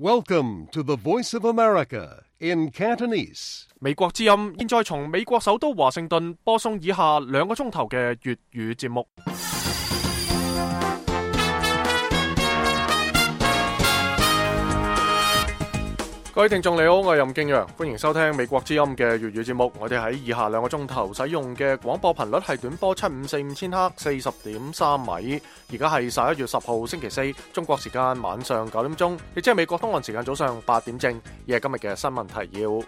Welcome to the Voice of America in Cantonese. 美國之音現在從美國首都華盛頓播送以下2個鐘頭嘅粵語節目。各位聽眾你好，我係任敬陽，歡迎收聽美國之音嘅粵語節目。我哋喺以下2個鐘頭使用嘅廣播頻率係短波754千赫40.3米。而家係11月10號星期四，中國時間晚上9點鐘，亦即係美國東岸時間早上8點正。而係今日嘅新聞提要。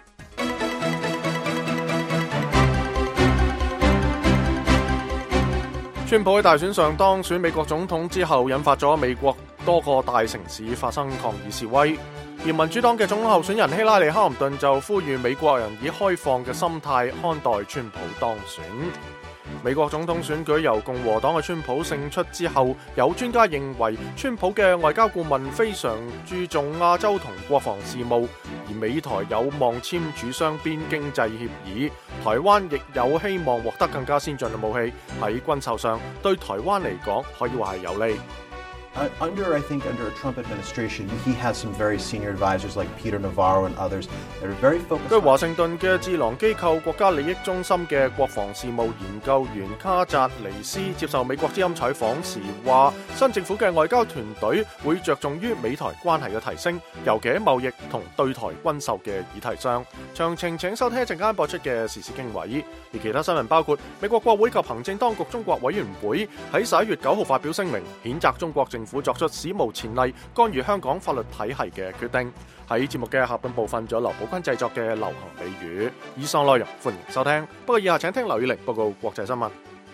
川普喺大選上當選美國總統之後，引發咗美國多個大城市發生抗議示威。而民主黨嘅總統候選人希拉里·克林頓就呼籲美國人以開放嘅心態看待川普當選。美國總統選舉由共和黨嘅川普勝出之後，有專家認為川普嘅外交顧問非常注重亞洲同國防事務，而美台有望簽署雙邊經濟協議，台灣亦有希望獲得更加先進嘅武器，喺軍售上對台灣嚟講可以話係有利。 Under a Trump administration, he has some very senior advisors like Peter Navarro and others that are very focused. 據華盛頓嘅智囊機構國家利益中心嘅國防事務研究員卡扎尼斯接受美國之音採訪時話，新政府嘅外交團隊會着重於美台關係嘅提升，尤其喺貿易同對台軍售嘅議題上。詳情請收聽一陣間播出嘅時事經緯。而其他新聞包括美國國會及行政當局中國委員會喺11月9號發表聲明，譴責中國政府作出史無前例干預香港法律體系嘅決定。喺節目嘅下半部分，仲有劉寶坤製作嘅流行美語。以上內容歡迎收聽。不過以下請聽劉以玲報告國際新聞。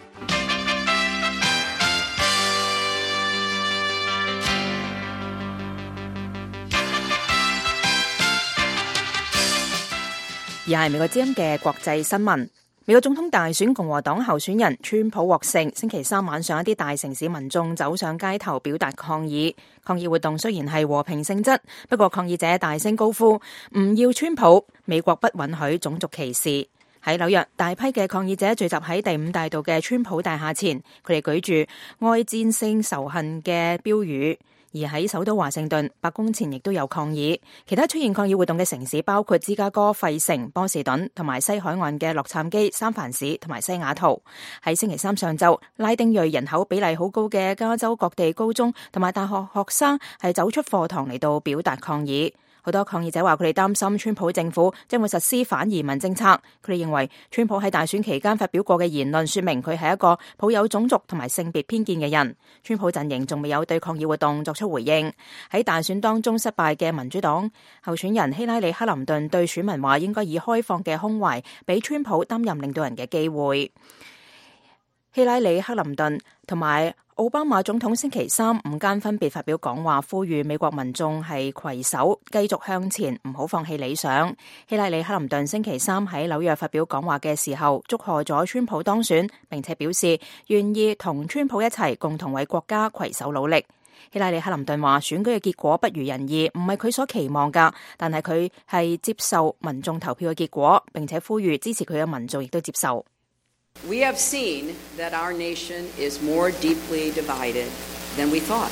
而係美國之音嘅國際新聞。美國總統大選共和黨候選人川普獲勝，星期三晚上一啲大城市民眾走上街頭表達抗議。抗議活動雖然係和平性質，不過抗議者大聲高呼唔要川普，美國不允許種族歧視。喺紐約，大批嘅抗議者聚集喺第5大道嘅川普大廈前，佢哋舉住愛戰勝仇恨嘅標語。而喺首都華盛頓，白宮前亦都有抗議。其他出現抗議活動嘅城市包括芝加哥、費城、波士頓同埋西海岸嘅洛杉磯、三藩市同埋西雅圖。喺星期三上晝，拉丁裔人口比例好高嘅加州各地高中同埋大學學生係走出課堂嚟到表達抗議。好多抗議者話佢哋擔心川普政府將會實施反移民政策。佢哋認為川普喺大選期間發表過嘅言論說明佢係一個抱有種族同埋性別偏見嘅人。川普陣營仲未有對抗議活動作出回應。喺大選當中失敗嘅民主黨候選人希拉里·克林頓對選民話應該以開放嘅胸懷俾川普擔任領導人嘅機會。希拉里·克林頓同埋奧巴馬總統星期三午間分別發表講話，呼籲美國民眾係攜手繼續向前，唔好放棄理想。希拉里·克林頓星期三喺紐約發表講話嘅時候，祝賀咗川普當選，並且表示願意同川普一齊共同為國家攜手努力。希拉里·克林頓話選舉嘅結果不如人意，唔係佢所期望㗎，但係佢係接受民眾投票嘅結果，並且呼籲支持佢嘅民眾亦都接受。 We have seen that our nation is more deeply divided than we thought.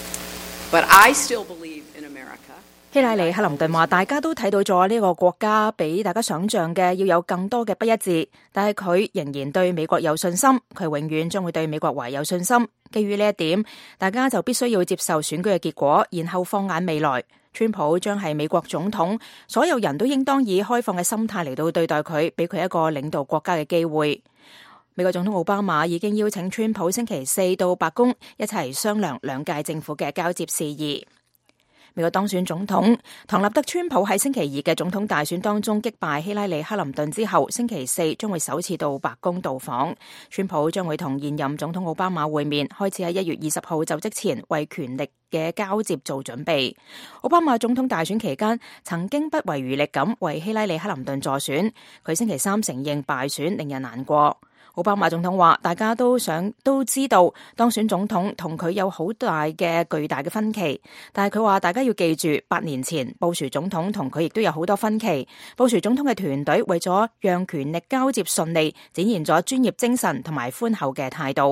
But I still believe in America. 希拉里·克林頓話大家都睇到咗呢個國家比大家想象嘅要有更多嘅不一致，但係佢仍然對美國有信心，佢永遠將會對美國懷有信心。基於呢一點，大家就必須要接受選舉嘅結果，然後放眼未來。川普將係美國總統，所有人都應當以開放嘅心態嚟到對待佢，俾佢一個領導國家嘅機會。美國總統奧巴馬已經邀請川普星期四到白宮一齊商量兩屆政府嘅交接事宜。美國當選總統唐納德·川普喺星期2嘅總統大選當中擊敗希拉里·克林頓之後，星期四將會首次到白宮到訪。川普將會同現任總統奧巴馬會面，開始喺1月20號就職前為權力嘅交接做準備。奧巴馬總統大選期間曾經不遺餘力咁為希拉里·克林頓助選，佢星期三承認敗選令人難過。奧巴馬總統話大家都知道當選總統同佢有好大嘅巨大嘅分歧，但係佢話大家要記住8年前布殊總統同佢亦都有好多分歧。布殊總統嘅團隊為咗讓權力交接順利，展現咗專業精神同埋寬厚嘅態度。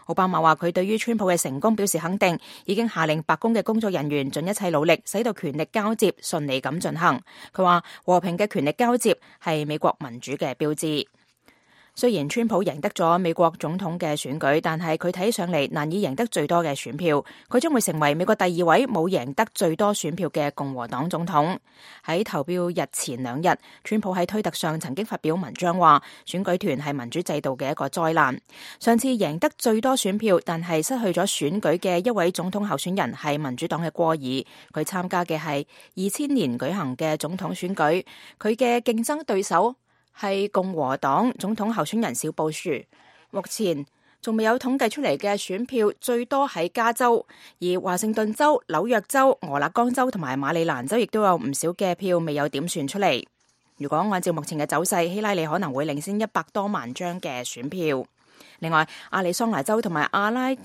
奧巴馬話佢對於川普嘅成功表示肯定，已經下令白宮嘅工作人員盡一切努力，使到權力交接順利咁進行。佢話和平嘅權力交接係美國民主嘅標誌。雖然川普贏得咗美國總統嘅選舉，但係佢睇上嚟難以贏得最多嘅選票。佢將會成為美國第二位冇贏得最多選票嘅共和黨總統。喺投票日前2日，川普喺推特上曾經發表文章話，選舉團係民主制度嘅一個災難。上次贏得最多選票，但係失去咗選舉嘅一位總統候選人係民主黨嘅戈爾。佢參加嘅係2000年舉行嘅總統選舉，佢嘅競爭對手係共和黨總統候選人小布殊。目前仲未有統計出嚟嘅選票最多喺加州，而華盛頓州、紐約州、俄勒岡州同埋馬里蘭州亦都有唔少嘅票未有點算出嚟。如果按照目前嘅走勢，希拉里可能會領先100多萬張嘅選票。另外，亞利桑那州同埋阿拉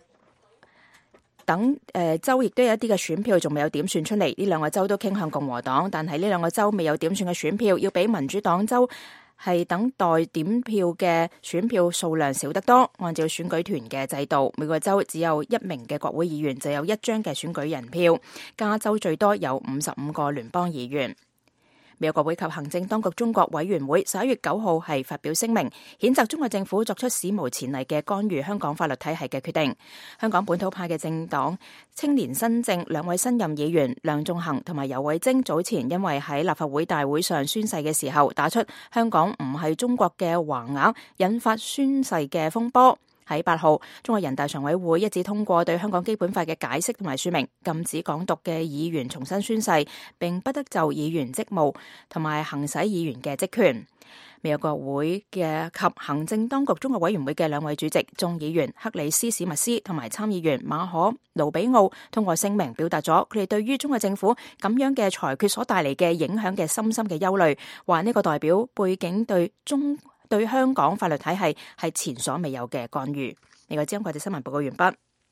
等州亦都有一啲嘅選票仲未有點算出嚟，呢兩個州都傾向共和黨，但係呢兩個州未有點算嘅選票，要比民主黨州係等待點票嘅選票數量少得多。按照選舉團嘅制度，每個州只有1名嘅國會議員就有1張嘅選舉人票，加州最多有55個聯邦議員。美國國會及行政當局中國委員會11月9號係發表聲明，譴責中國政府作出史無前例嘅干預香港法律體系嘅決定。香港本土派嘅政黨青年新政2位新任議員梁頌恆同埋游蕙禎早前因為喺立法會大會上宣誓嘅時候打出香港唔係中國嘅橫額，引發宣誓嘅風波。喺8號，中國人大常委會一致通過對香港基本法嘅解釋同埋說明，禁止港獨嘅議員重新宣誓，並不得就議員職務同埋行使議員嘅職權。美國國會嘅及行政當局中國委員會嘅2位主席眾議員克里斯史密斯同埋參議員馬可盧比奧通過聲明，表達咗佢哋對於中國政府咁樣嘅裁決所帶嚟嘅影響嘅深深嘅憂慮，話呢個代表背景對香港法律體系係前所未有嘅干預。美國之音國際新聞報告完畢。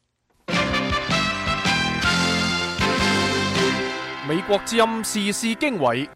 美國之音時事經緯，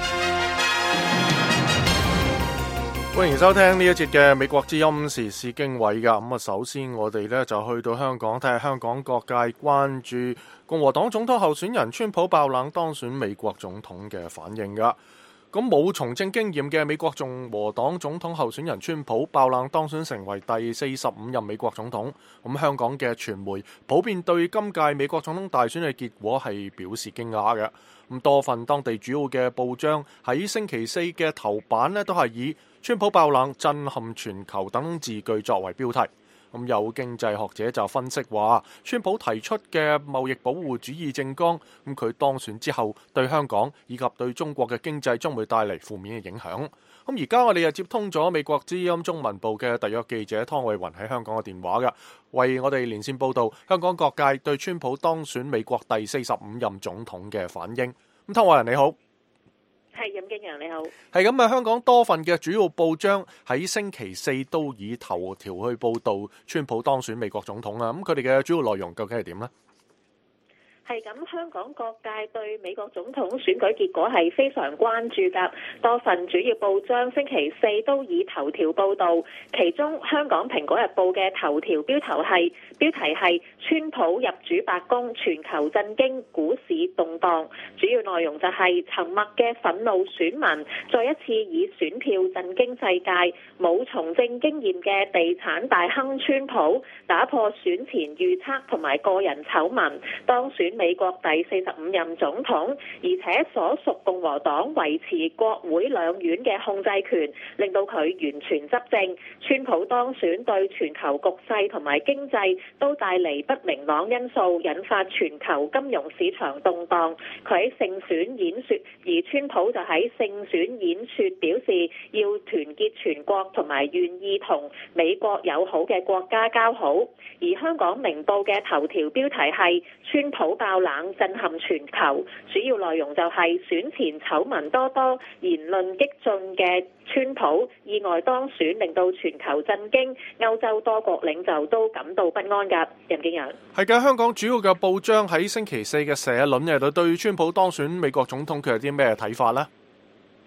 歡迎收聽呢一節嘅美國之音時事經緯噶。咁啊，首先我哋呢就去到香港睇下香港各界關注共和黨總統候選人川普爆冷當選美國總統嘅反應噶。咁冇從政經驗嘅美國共和黨總統候選人川普爆冷當選成為第45任美國總統。咁香港嘅傳媒普遍對今屆美國總統大選嘅結果係表示驚訝嘅。咁多份當地主要嘅報章喺星期4嘅頭版呢都係以川普爆冷震撼全球等字句作為標題。咁有經濟學者就分析話，川普提出嘅貿易保護主義政綱，咁佢當選之後對香港以及對中國嘅經濟將會帶嚟負面嘅影響。咁而家我哋又接通咗美國之音中文部嘅特約記者湯慧雲喺香港嘅電話㗎，為我哋連線報導香港各界對川普當選美國第45任總統嘅反應。咁湯慧雲你好。 係任敬揚你好。 係咁啊，香港多份嘅主要報章喺星期4都以頭條去報導川普當選美國總統啊。咁佢哋嘅主要內容究竟係點呢？ 係咁，香港各界對美國總統選舉結果係非常關注㗎。多份主要報章星期4都以頭條報導，其中香港蘋果日報嘅頭條標題係川普入主白宮，全球震驚，股市動盪。主要內容就係沉默嘅憤怒選民再一次以選票震驚世界，冇從政經驗嘅地產大亨川普打破選前預測同埋個人醜聞，當選美國第45任總統，而且所屬共和黨維持國會兩院嘅控制權，令到佢完全執政。川普當選對全球局勢同埋經濟都帶嚟不明朗因素，引發全球金融市場動盪。佢喺勝選演說，而川普就喺勝選演說表示要團結全國同埋願意同美國友好嘅國家交好。而香港明報嘅頭條標題係川普爆冷震撼全球，主要內容就係選前醜聞多，言論激進嘅川普意外當選，令到全球震驚，歐洲多國領袖都感到不安㗎。任敬揚， 係嘅，香港主要嘅報章喺星期4嘅社論對川普當選美國總統佢有啲咩睇法呢？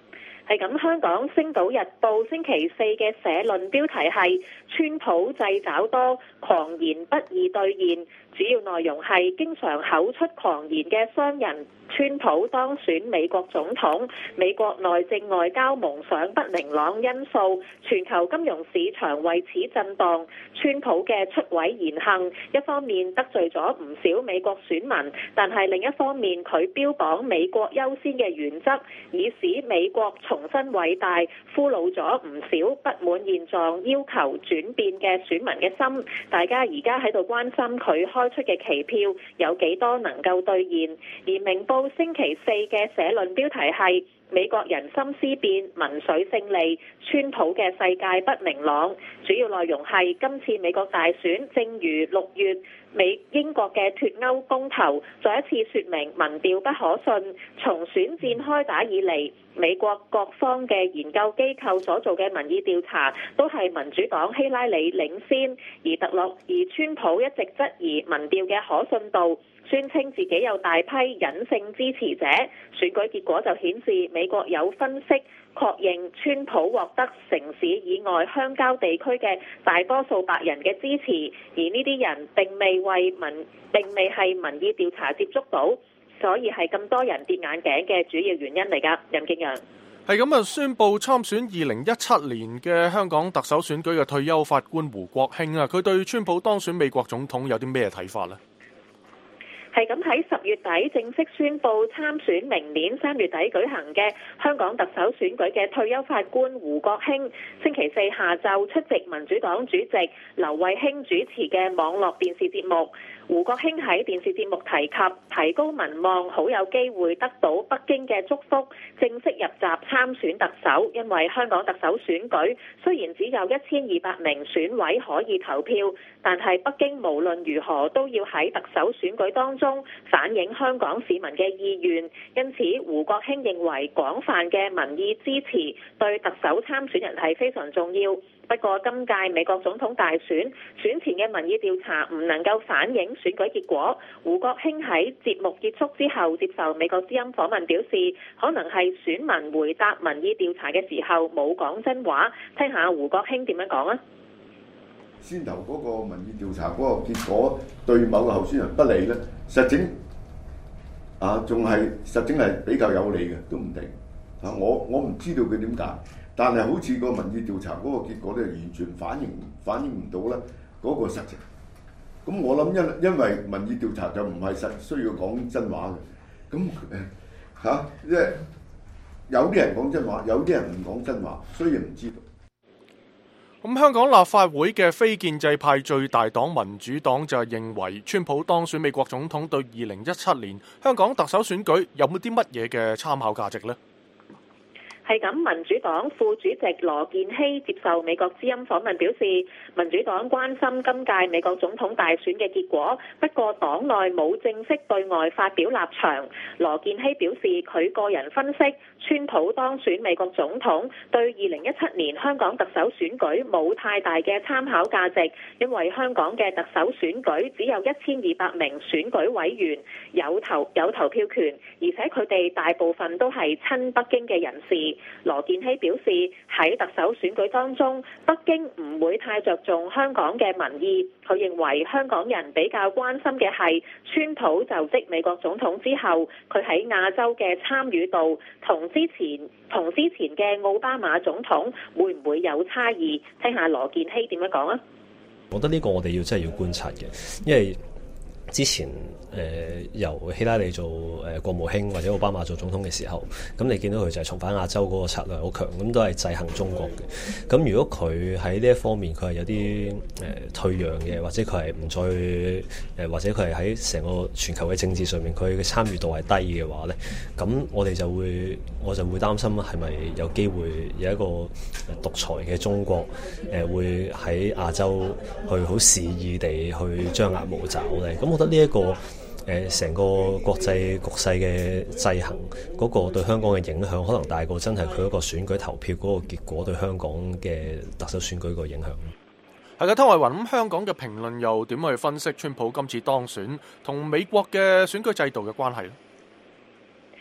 係咁，香港《星島日報》星期四嘅社論標題係川普掣肘多，狂言不易兌現。主要內容係經常口出狂言嘅商人川普當選美國總統，美國內政外交蒙上不明朗因素，全球金融市場為此震盪。川普嘅出位言行，一方面得罪咗唔少美國選民，但係另一方面佢標榜美國優先嘅原則，以使美國重新偉大，俘虜咗唔少不滿現狀要求轉變嘅選民嘅心。大家而家喺度關心佢開出嘅期票有幾多能夠兌現。而明報星期四嘅社論標題係美國人心思變，民粹勝利，川普嘅世界不明朗。主要內容係今次美國大選正如6月英國嘅脫歐公投，再一次說明民調不可信。從選戰開打以嚟，美國各方嘅研究機構所做嘅民意調查都係民主黨希拉里領先，而川普一直質疑民調嘅可信度，宣稱自己有大批隱性支持者。選舉結果就顯示美國有分析確認川普獲得城市以外鄉郊地區嘅大多數白人嘅支持，而呢啲人並未係民意調查接觸到，所以係咁多人跌眼鏡嘅主要原因嚟㗎。任敬陽係咁啊！宣布參選2017年嘅香港特首選舉嘅退休法官胡國興啊，佢對川普當選美國總統有啲咩睇法呢？ 係咁，喺10月底正式宣布參選明年3月底舉行嘅香港特首選舉嘅退休法官胡國興，星期四下晝出席民主黨主席劉慧卿主持嘅網絡電視節目。胡國興喺電視節目提及提高民望，好有機會得到北京嘅祝福，正式入閘參選特首。因為香港特首選舉雖然只有1200名選委可以投票，但係北京無論如何都要喺特首選舉當中反映香港市民嘅意願，因此胡國興認為廣泛嘅民意支持對特首參選人係非常重要。不過今屆美國總統大選選前嘅民意調查唔能夠反映選舉結果。胡國興喺節目結束之後接受美國之音訪問表示，可能係選民回答民意調查嘅時候冇講真話。聽下胡國興點樣講啊！ 先頭嗰個民意調查嗰個結果對某個候選人不利咧，實證仲係實證係比較有利嘅，都唔定我唔知道佢點解，但係好似個民意調查嗰個結果咧，完全反映唔到咧嗰個實情。咁我諗因為民意調查就唔係需要講真話嘅，咁即係有啲人講真話，有啲人唔講真話，所以唔知道。 咁香港立法會嘅非建制派最大黨民主黨就認為，川普當選美國總統對2017年香港特首選舉有冇啲乜嘢嘅參考價值呢？ 係咁，民主黨副主席羅健熙接受美國之音訪問表示，民主黨關心今屆美國總統大選嘅結果，不過黨內冇正式對外發表立場。羅健熙表示，佢個人分析，川普當選美國總統對2017年香港特首選舉冇太大嘅參考價值，因為香港嘅特首選舉只有1200名選舉委員有投票權，而且佢哋大部分都係親北京嘅人士。羅健熙表示，喺特首選舉當中，北京唔會太着重香港嘅民意。佢認為香港人比較關心嘅係川普就職美國總統之後，佢喺亞洲嘅參與度同之前嘅奧巴馬總統會唔會有差異？聽下羅健熙點樣講啊！ 我覺得呢個我哋真係要觀察嘅，因為之前由希拉里做國務卿或者奧巴馬做總統嘅時候，咁你見到佢就係重返亞洲嗰個策略好強，咁都係制衡中國嘅。咁如果佢喺呢一方面佢係有啲退讓嘅，或者佢係唔再或者佢係喺成個全球嘅政治上面佢嘅參與度係低嘅話咧，咁我就會擔心係咪有機會有一個獨裁嘅中國會喺亞洲去好肆意地去張牙舞爪咧？咁我覺得呢一個成個國際局勢嘅制衡嗰個對香港嘅影響，可能大過真係佢一個選舉投票嗰個結果對香港嘅特首選舉個影響。 係嘅，湯慧雲，咁香港嘅評論又點去分析川普今次當選同美國嘅選舉制度嘅關係呢？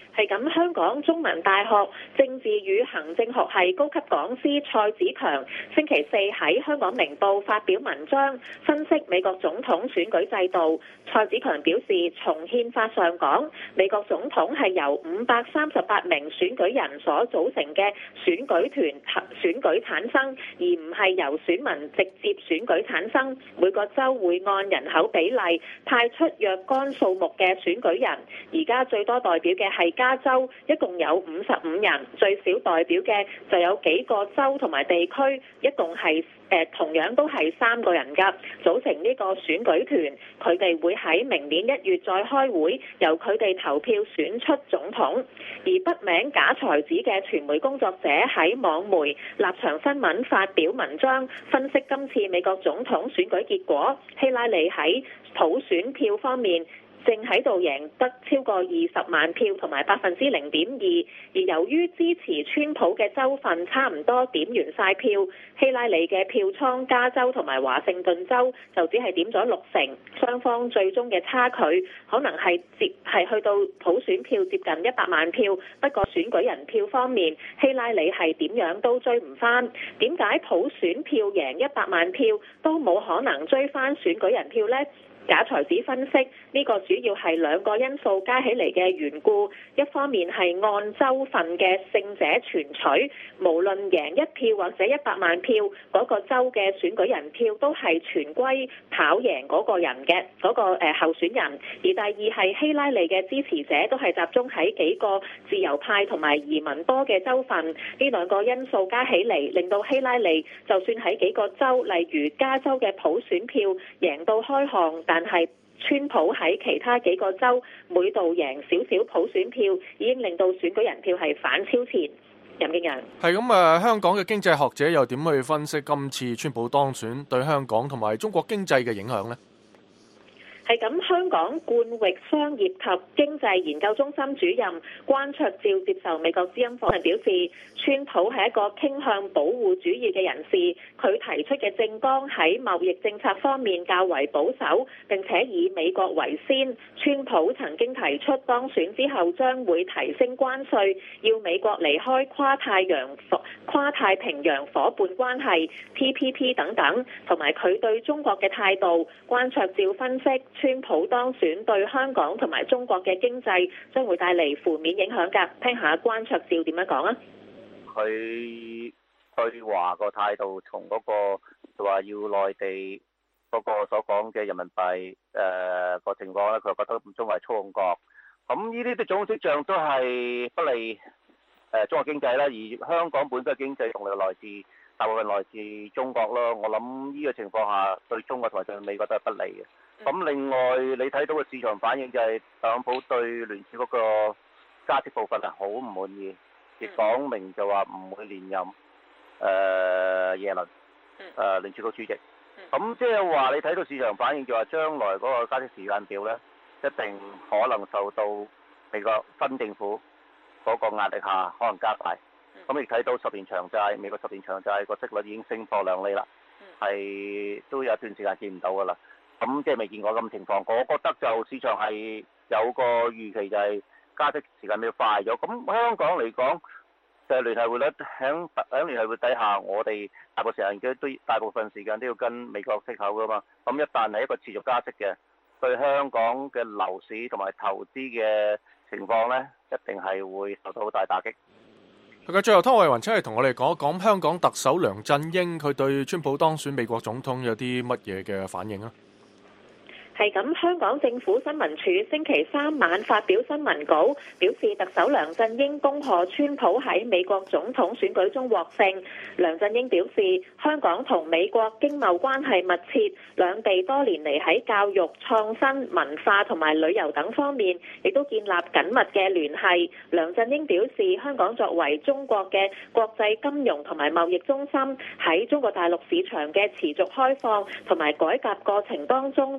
係咁，香港中文大學政治與行政學系高級講師蔡子強星期四喺香港明報發表文章，分析美國總統選舉制度。蔡子強表示，從憲法上講，美國總統係由538名選舉人所組成嘅選舉團選舉產生，而唔係由選民直接選舉產生。每個州會按人口比例派出若干數目嘅選舉人，而家最多代表嘅係加州，一共有55人，最少代表嘅就有幾個州同埋地區，一共係同樣都係3個人㗎，組成呢個選舉團。佢哋會喺明年1月再開會，由佢哋投票選出總統。而筆名假才子嘅傳媒工作者喺網媒立場新聞發表文章，分析今次美國總統選舉結果。希拉里喺普選票方面正喺度贏得超過20萬票同埋0.2%，而由於支持川普嘅州份差唔多點完晒票，希拉里嘅票倉加州同埋華盛頓州就只係點咗60%，雙方最終嘅差距可能係去到普選票接近100萬票，不過選舉人票方面，希拉里係點樣都追唔翻。點解普選票贏100萬票都冇可能追翻選舉人票呢？假才子分析，呢個主要係2個因素加起嚟嘅緣故。一方面係按州份嘅勝者全取，無論贏1票或者100萬票，嗰個州嘅選舉人票都係全歸跑贏嗰個人嘅嗰個候選人。而第二係希拉里嘅支持者都係集中喺幾個自由派同埋移民多嘅州份。呢2個因素加起嚟，令到希拉里就算喺幾個州，例如加州嘅普選票贏到開巷，但係川普喺其他幾個州每度贏少少普選票，已經令到選舉人票係反超前。任敬揚係咁香港嘅經濟學者又點去分析今次川普當選對香港同埋中國經濟嘅影響呢？ 係咁，香港冠域商業及經濟研究中心主任關焯照接受美國之音訪問表示，川普係一個傾向保護主義嘅人士，佢提出嘅政綱喺貿易政策方面較為保守，並且以美國為先。川普曾經提出當選之後將會提升關稅，要美國離開跨太平洋夥伴關係 TPP 等等，同埋佢對中國嘅態度。關焯照分析，川普當選對香港同埋中國嘅經濟將會帶嚟負面影響㗎。聽下關焯照點樣講啊？ 佢對華個態度，從嗰個就話要內地嗰個所講嘅人民幣個情況咧，佢覺得中國係操控國。咁呢啲種跡象都係不利中國經濟啦。而香港本身嘅經濟動力大部分來自中國咯。我諗呢個情況下對中國同埋對美國都係不利嘅。咁另外你睇到嘅市場反應就係特朗普對聯儲嗰個加息部分係好唔滿意，亦講明就話唔會連任耶倫聯儲局主席。咁即係話你睇到市場反應就話將來嗰個加息時間表呢，一定可能受到美國新政府嗰個壓力下可能加快。咁亦睇到10年長債，美國10年長債個息率已經升破2厘啦，係都有一段時間見唔到噶啦。咁即係未見過咁情況，我覺得就市場係有個預期，就係加息時間表快咗。咁香港嚟講，就係聯繫匯率喺聯繫匯底下，我哋大部分時間都要跟美國息口噶嘛。咁一旦係一個持續加息嘅，對香港嘅樓市同埋投資嘅情況呢，一定係會受到好大打擊。 最後湯偉雲，請嚟同我哋講一講香港特首梁振英佢對川普當選美國總統有啲乜嘢嘅反應啊？ 係咁，香港政府新聞處星期3晚發表新聞稿，表示特首梁振英恭賀川普喺美國總統選舉中獲勝。梁振英表示，香港同美國經貿關係密切，兩地多年嚟喺教育、創新、文化同埋旅遊等方面，亦都建立緊密嘅聯繫。梁振英表示，香港作為中國嘅國際金融同埋貿易中心，喺中國大陸市場嘅持續開放同埋改革過程當中擔當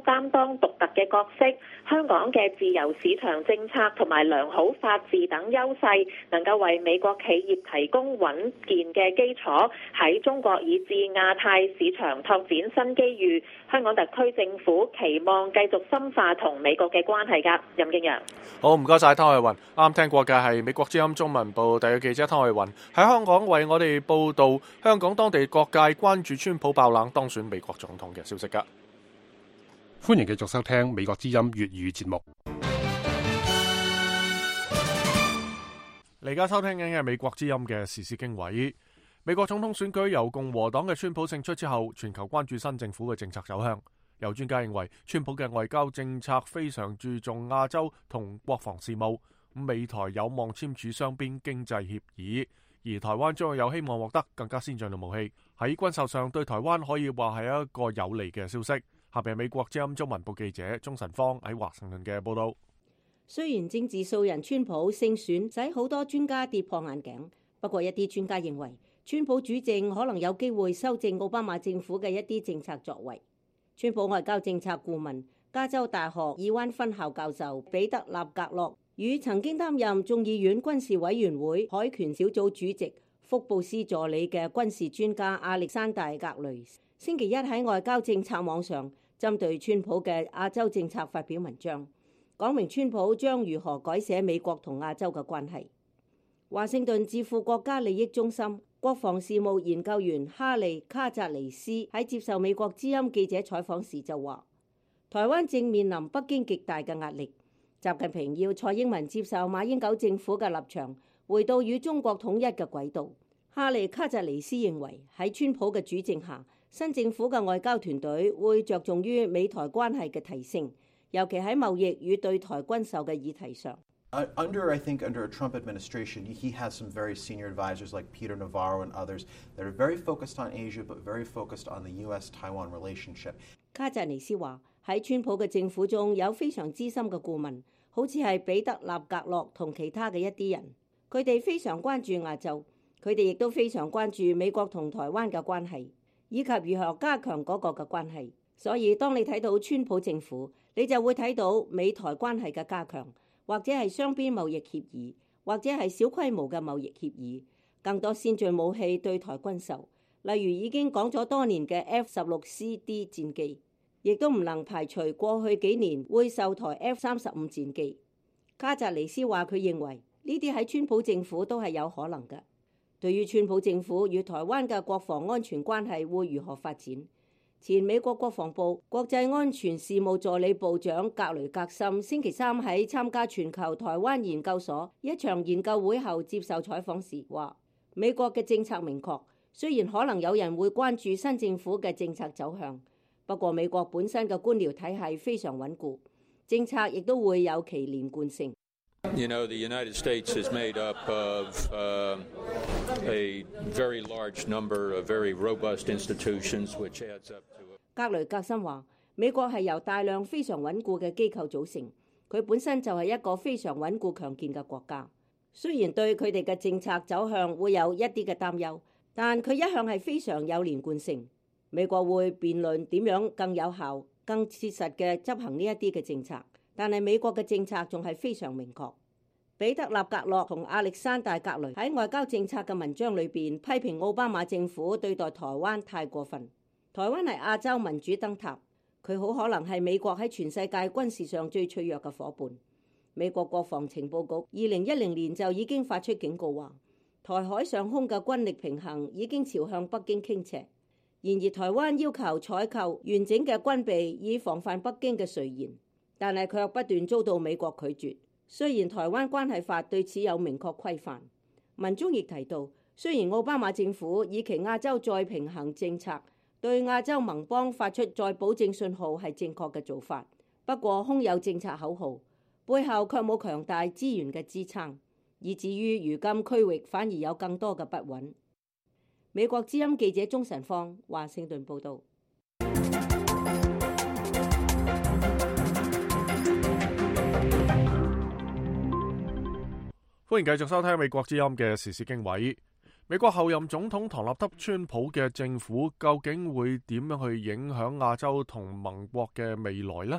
中獨特嘅角色，香港嘅自由市場政策同埋良好法治等優勢，能夠為美國企業提供穩健嘅基礎，喺中國以至亞太市場拓展新機遇。香港特區政府期望繼續深化同美國嘅關係㗎。任敬陽， 好，唔該晒湯慧雲。啱聽過嘅係美國之音中文部特約記者湯慧雲喺香港為我哋報道香港當地各界關注川普爆冷當選美國總統嘅消息㗎。 歡迎繼續收聽美國之音粵語節目。 你而家收聽緊嘅美國之音嘅時事經緯。美國總統選舉由共和黨嘅川普勝出之後，全球關注新政府嘅政策走向。有專家認為，川普嘅外交政策非常注重亞洲同國防事務，美台有望簽署雙邊經濟協議，而台灣將有希望獲得更加先進嘅武器。喺軍售上對台灣可以話係一個有利嘅消息。下邊美國之音中文部記者鍾晨芳喺華盛頓嘅報道。 雖然政治素人川普勝選使好多專家跌破眼鏡，不過一啲專家認為川普主政可能有機會修正奧巴馬政府嘅一啲政策作為。川普外交政策顧問、加州大學爾灣分校教授彼得納格洛與曾經擔任眾議院軍事委員會海權小組主席、福布斯助理嘅軍事專家亞歷山大格雷星期一喺外交政策網上針對川普嘅亞洲政策發表文章，講明川普將如何改寫美國同亞洲嘅關係。華盛頓智庫國家利益中心國防事務研究員哈利卡扎尼斯喺接受美國之音記者採訪時就話，台灣正面臨北京極大嘅壓力，習近平要蔡英文接受馬英九政府嘅立場，回到與中國統一嘅軌道。哈利卡扎尼斯認為喺川普嘅主政下，新政府嘅外交團隊會着重於美台關係嘅提升，尤其喺貿易與對台軍售嘅議題上。 I think under a Trump administration, he has some very senior advisors like Peter Navarro and others that are very focused on Asia, but very focused on the U.S.-Taiwan relationship. 卡扎尼斯話喺川普嘅政府中有非常資深嘅顧問，好似係彼得納格洛同其他嘅一啲人，佢哋非常關注亞洲，佢哋亦都非常關注美國同台灣嘅關係，以及如何加強嗰個嘅關係。所以當你睇到川普政府，你就會睇到美台關係嘅加強，或者係雙邊貿易協議，或者係小規模嘅貿易協議，更多先進武器對台軍售，例如已經講咗多年嘅 F-16CD 戰機，亦都唔能排除過去幾年會售台 F-35戰機。卡扎尼斯話佢認為呢啲喺川普政府都係有可能嘅。對於川普政府與台灣嘅國防安全關係會如何發展，前美國國防部國際安全事務助理部長格雷格森星期三喺參加全球台灣研究所一場研究會後接受採訪時話，美國嘅政策明確，雖然可能有人會關注新政府嘅政策走向，不過美國本身嘅官僚體系非常穩固，政策亦都會有其連貫性。 You know, the United States is made up of a very large number of very robust institutions, which adds up to. 格雷格森話：美國係由大量非常穩固嘅機構組成，佢本身就係一個非常穩固強健嘅國家。雖然對佢哋嘅政策走向會有一啲嘅擔憂，但佢一向係非常有連貫性。美國會辯論點樣更有效、更切實嘅執行呢一啲嘅政策。但係美國嘅政策仲係非常明確。彼得納格洛同亞歷山大格雷喺外交政策嘅文章裏邊批評奧巴馬政府對待台灣太過分。台灣係亞洲民主燈塔，佢好可能係美國喺全世界軍事上最脆弱嘅伙伴。美國國防情報局2010年就已經發出警告話，台海上空嘅軍力平衡已經朝向北京傾斜。然而台灣要求採購完整嘅軍備以防範北京嘅垂涎，但係卻不斷遭到美國拒絕。雖然台灣關係法對此有明確規範，文中亦提到，雖然奧巴馬政府以其亞洲再平衡政策對亞洲盟邦發出再保證信號係正確嘅做法，不過空有政策口號，背後卻冇強大資源嘅支撐，以至於如今區域反而有更多嘅不穩。美國之音記者鍾晨芳華盛頓報道。 歡迎繼續收聽美國之音嘅時事經緯。美國後任總統唐納德川普嘅政府究竟會點樣去影響亞洲同盟國嘅未來呢？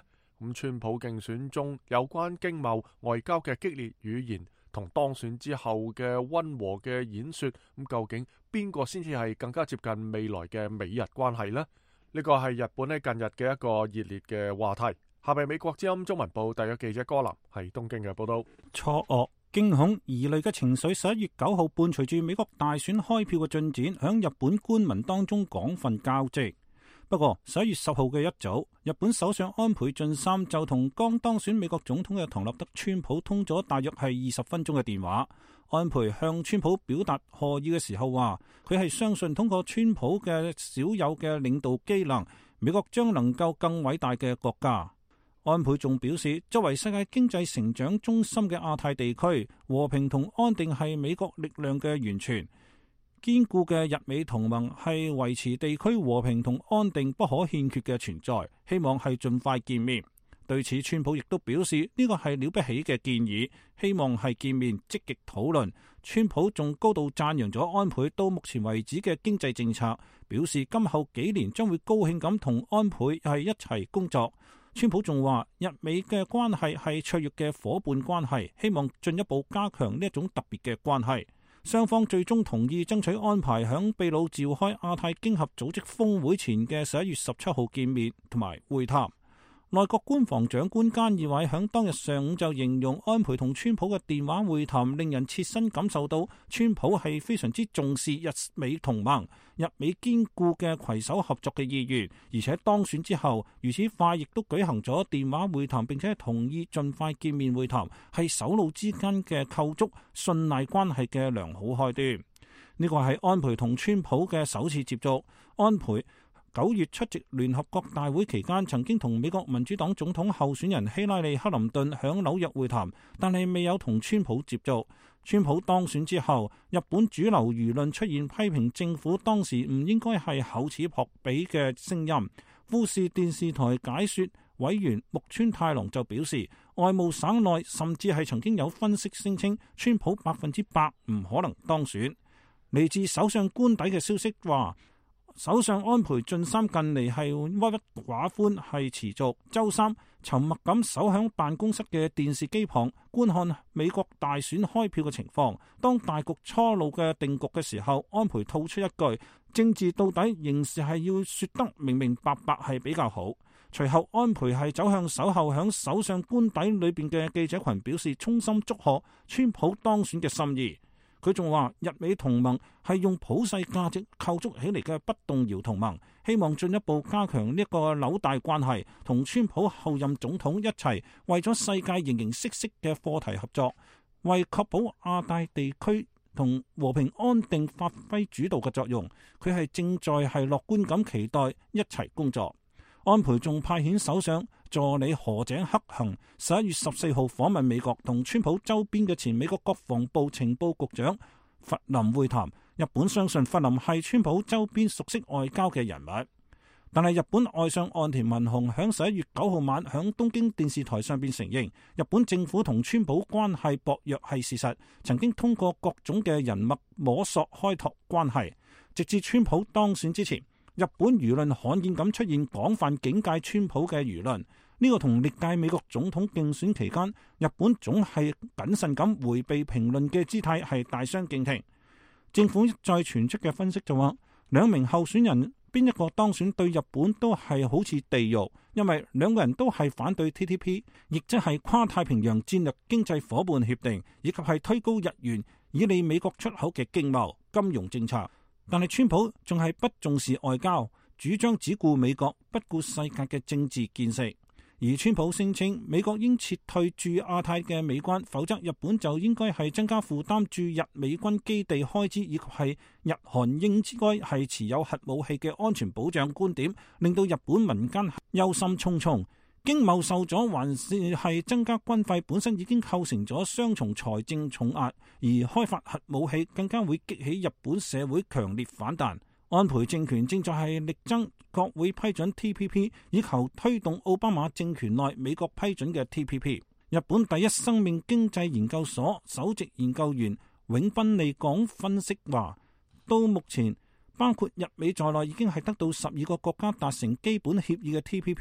咁川普競選中有關經貿外交嘅激烈語言，同當選之後嘅溫和嘅演說，咁究竟邊個先至係更加接近未來嘅美日關係呢？呢個係日本喺近日嘅一個熱烈嘅話題。下面美國之音中文部特約記者柯林喺東京嘅報道。 錯愕、驚恐、疑慮嘅情緒11月9號伴隨住美國大選開票嘅進展，響日本官民當中廣泛交織。不過11月10號嘅一早，日本首相安倍晉三就同剛當選美國總統嘅唐納德川普通咗大約係20分鐘嘅電話。安倍向川普表達賀意嘅時候話，佢係相信通過川普嘅少有嘅領導機能，美國將能夠更偉大嘅國家。安倍仲表示，作為世界經濟成長中心嘅亞太地區，和平同安定係美國力量嘅源泉。堅固嘅日美同盟係維持地區和平同安定不可欠缺嘅存在，希望係盡快見面。對此，川普亦都表示呢個係了不起嘅建議，希望係見面積極討論。川普仲高度讚揚咗安倍到目前為止嘅經濟政策，表示今後幾年將會高興咁同安倍係一齊工作。川普仲話，日美嘅關係係卓越嘅伙伴關係，希望進一步加強呢一種特別嘅關係。雙方最終同意爭取安排響秘魯召開亞太經合組織峰會前嘅11月17號見面同埋會談。內閣官房長官菅義偉響當日上午就形容安倍同川普嘅電話會談令人切身感受到川普係非常之重視日美同盟、日美堅固嘅攜手合作嘅意願，而且當選之後如此快亦都舉行咗電話會談，並且同意盡快見面會談，係首腦之間嘅構築信賴關係嘅良好開端。呢個係安倍同川普嘅首次接觸。安倍9月出席聯合國大會期間，曾經同美國民主黨總統候選人希拉里·克林頓響紐約會談，但係未有同川普接觸。川普當選之後，日本主流輿論出現批評政府當時唔應該係厚此薄彼嘅聲音。富士電視台解說委員木村太郎就表示，外務省內甚至係曾經有分析聲稱，川普100%唔可能當選。嚟自首相官邸嘅消息話，首相安倍晉三近嚟係鬱鬱寡歡係持續。周三沉默咁守響辦公室嘅電視機旁觀看美國大選開票嘅情況。當大局初露嘅定局嘅時候，安倍吐出一句：政治到底仍是係要說得明明白白係比較好。隨後安倍係走向守候響首相官邸裏邊嘅記者群，表示衷心祝賀川普當選嘅心意。佢仲話，日美同盟係用普世價值構築起嚟嘅不動搖同盟，希望進一步加強呢個紐帶關係，同川普後任總統一齊為咗世界形形色色嘅課題合作，為確保亞太地區同和平安定發揮主導嘅作用。佢係正在係樂觀咁期待一齊工作。安倍仲派遣首相助理河井克行11月14號訪問美國，同川普周邊嘅前美國國防部情報局長弗林會談。日本相信弗林係川普周邊熟悉外交嘅人物，但係日本外相岸田文雄響11月9號晚響東京電視台上邊承認，日本政府同川普關係薄弱係事實，曾經通過各種嘅人脈摸索開拓關係，直至川普當選之前。日本輿論罕見咁出現廣泛警戒川普嘅輿論，呢個同歷屆美國總統競選期間日本總係謹慎咁迴避評論嘅姿態係大相徑庭。政府再傳出嘅分析就話，兩名候選人邊一個當選對日本都係好似地獄，因為兩個人都係反對 TPP， 亦即係跨太平洋戰略經濟夥伴協定，以及係推高日元以利美國出口嘅經貿金融政策。但係川普仲係不重視外交，主張只顧美國，不顧世界嘅政治見識。而川普聲稱美國應撤退駐亞太嘅美軍，否則日本就應該係增加負擔駐日美軍基地開支，以及係日韓應該係持有核武器嘅安全保障觀點，令到日本民間憂心忡忡。經貿受阻，還是係增加軍費本身已經構成咗雙重財政重壓，而開發核武器更加會激起日本社會強烈反彈。安倍政權正在係力爭國會批准 TPP， 以求推動奧巴馬政權內美國批准嘅 TPP。日本第一生命經濟研究所首席研究員永濱利港分析話，到目前包括日美在內已經係得到12個國家達成基本協議嘅 TPP。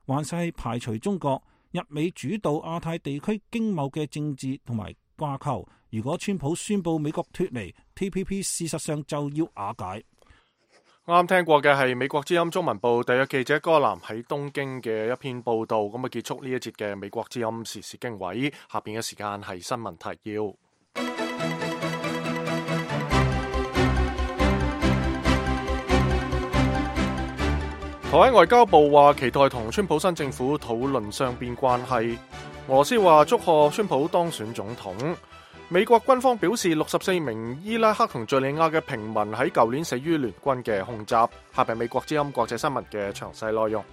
還是係排除中國、日美主導亞太地區經貿嘅政治同埋掛鈎。如果川普宣布美國脫離 TPP， 事實上就要瓦解。 啱聽過嘅係美國之音中文部特約記者戈南喺東京嘅一篇報道。咁啊，結束呢一節嘅美國之音時事經緯。下邊嘅時間係新聞提要。台灣外交部話期待同川普新政府討論雙邊關係。俄羅斯話祝賀川普當選總統。美國軍方表示64名伊拉克同敘利亞嘅平民喺舊年死於聯軍嘅空襲。下邊美國之音國際新聞嘅詳細內容。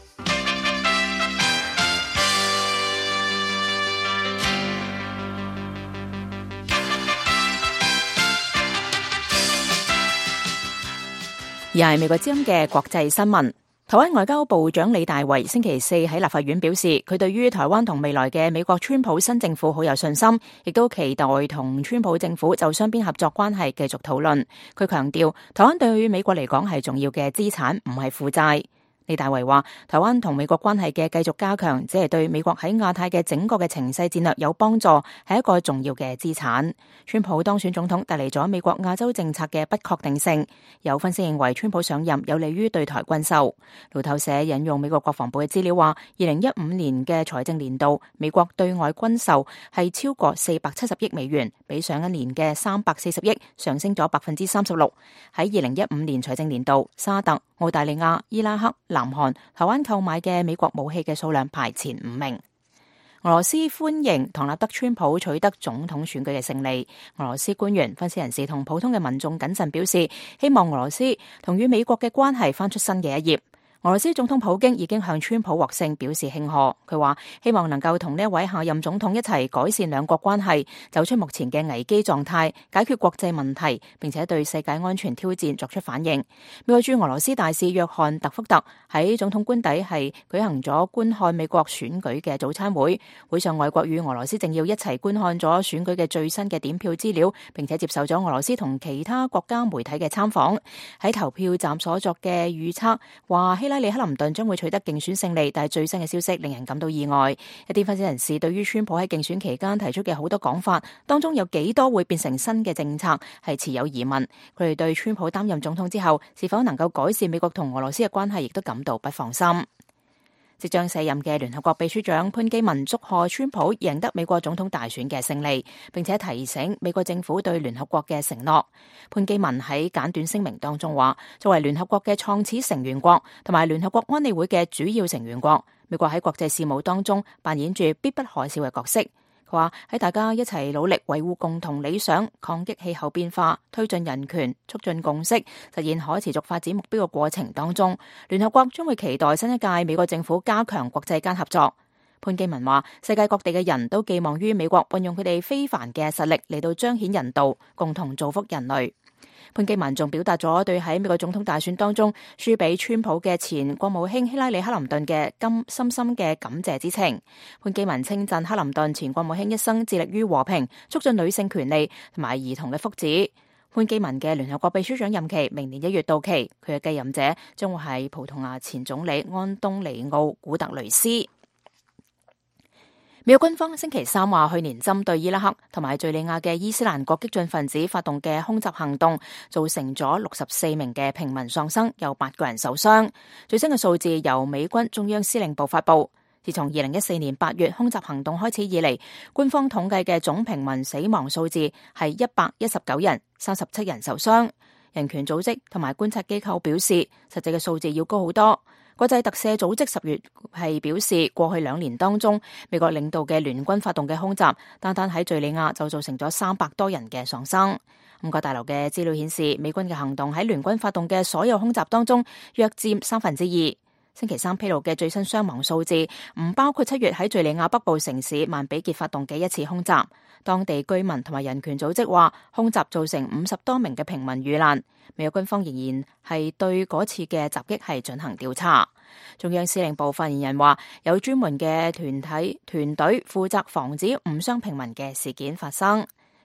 而係美國之音嘅國際新聞。台灣外交部長李大維星期四喺立法院表示，佢對於台灣同未來嘅美國川普新政府好有信心，亦都期待同川普政府就雙邊合作關係繼續討論。佢強調，台灣對於美國嚟講係重要嘅資產，唔係負債。李大維話，台灣同美國關係嘅繼續加強，只係對美國喺亞太嘅整個嘅情勢戰略有幫助，係一個重要嘅資產。川普當選總統帶嚟咗美國亞洲政策嘅不確定性。有分析認為，川普上任有利於對台軍售。路透社引用美國國防部嘅資料話，2015年嘅財政年度，美國對外軍售係超過470億美元，比上一年嘅340億上升咗36%。喺2015年財政年度，沙特、澳大利亞、伊拉克、南韓、台灣購買嘅美國武器嘅數量排前5名。俄羅斯歡迎唐納德川普取得總統選舉嘅勝利。俄羅斯官員、分析人士同普通嘅民眾謹慎表示，希望俄羅斯同與美國嘅關係翻出新嘅一頁。俄羅斯總統普京已經向川普獲勝表示慶賀，佢話希望能夠同呢一位下任總統一齊改善兩國關係，走出目前嘅危機狀態，解決國際問題，並且對世界安全挑戰作出反應。美國駐俄羅斯大使約翰特福特喺總統官邸係舉行咗觀看美國選舉嘅早餐會，會上外國與俄羅斯政要一齊觀看咗選舉嘅最新嘅點票資料，並且接受咗俄羅斯同其他國家媒體嘅參訪。喺投票站所作嘅預測話希拉里克林頓將會取得競選勝利，但係最新嘅消息令人感到意外。一啲分析人士對於川普喺競選期間提出嘅好多講法，當中有幾多會變成新嘅政策，係持有疑問。佢哋對川普擔任總統之後是否能夠改善美國同俄羅斯嘅關係，亦都感到不放心。即將卸任嘅聯合國秘書長潘基文祝賀川普贏得美國總統大選嘅勝利，並且提醒美國政府對聯合國嘅承諾。潘基文喺簡短聲明當中話，作為聯合國嘅創始成員國同埋聯合國安理會嘅主要成員國，美國喺國際事務當中扮演住必不可少嘅角色。佢話喺大家一齊努力維護共同理想、抗擊氣候變化、推進人權、促進共識、實現可持續發展目標嘅過程當中，聯合國將會期待新一屆美國政府加強國際間合作。潘基文話，世界各地嘅人都寄望於美國運用佢哋非凡嘅實力嚟到彰顯人道，共同造福人類。潘基文仲表達咗對喺美國總統大選當中輸俾川普嘅前國務卿希拉里克林頓嘅深深嘅感謝之情。潘基文稱讚克林頓前國務卿一生致力於和平，促進女性權利同埋兒童嘅福祉。潘基文嘅聯合國秘書長任期明年1月到期，佢嘅繼任者將會係葡萄牙前總理安東尼奧古特雷斯。美國軍方星期三話，去年針對伊拉克同埋敘利亞嘅伊斯蘭國激進分子發動嘅空襲行動，造成咗64名嘅平民喪生，有8個人受傷。最新嘅數字由美軍中央司令部發布。自從2014年8月空襲行動開始以嚟，官方統計嘅總平民死亡數字係119人，37人受傷。人權組織同埋觀察機構表示，實際嘅數字要高好多。國際特赦組織10月係表示，過去2年當中，美國領導嘅聯軍發動嘅空襲，單單喺敘利亞就造成咗300多人嘅喪生。五角大樓嘅資料顯示，美軍嘅行動喺聯軍發動嘅所有空襲當中，約佔2/3。星期三披露嘅最新傷亡數字唔包括7月喺敘利亞北部城市曼比傑發動嘅一次空襲。當地居民同埋人權組織話，空襲造成50多名嘅平民遇難。美國軍方仍然係對嗰次嘅襲擊係進行調查。中央司令部發言人話，有專門嘅團隊負責防止誤傷平民嘅事件發生。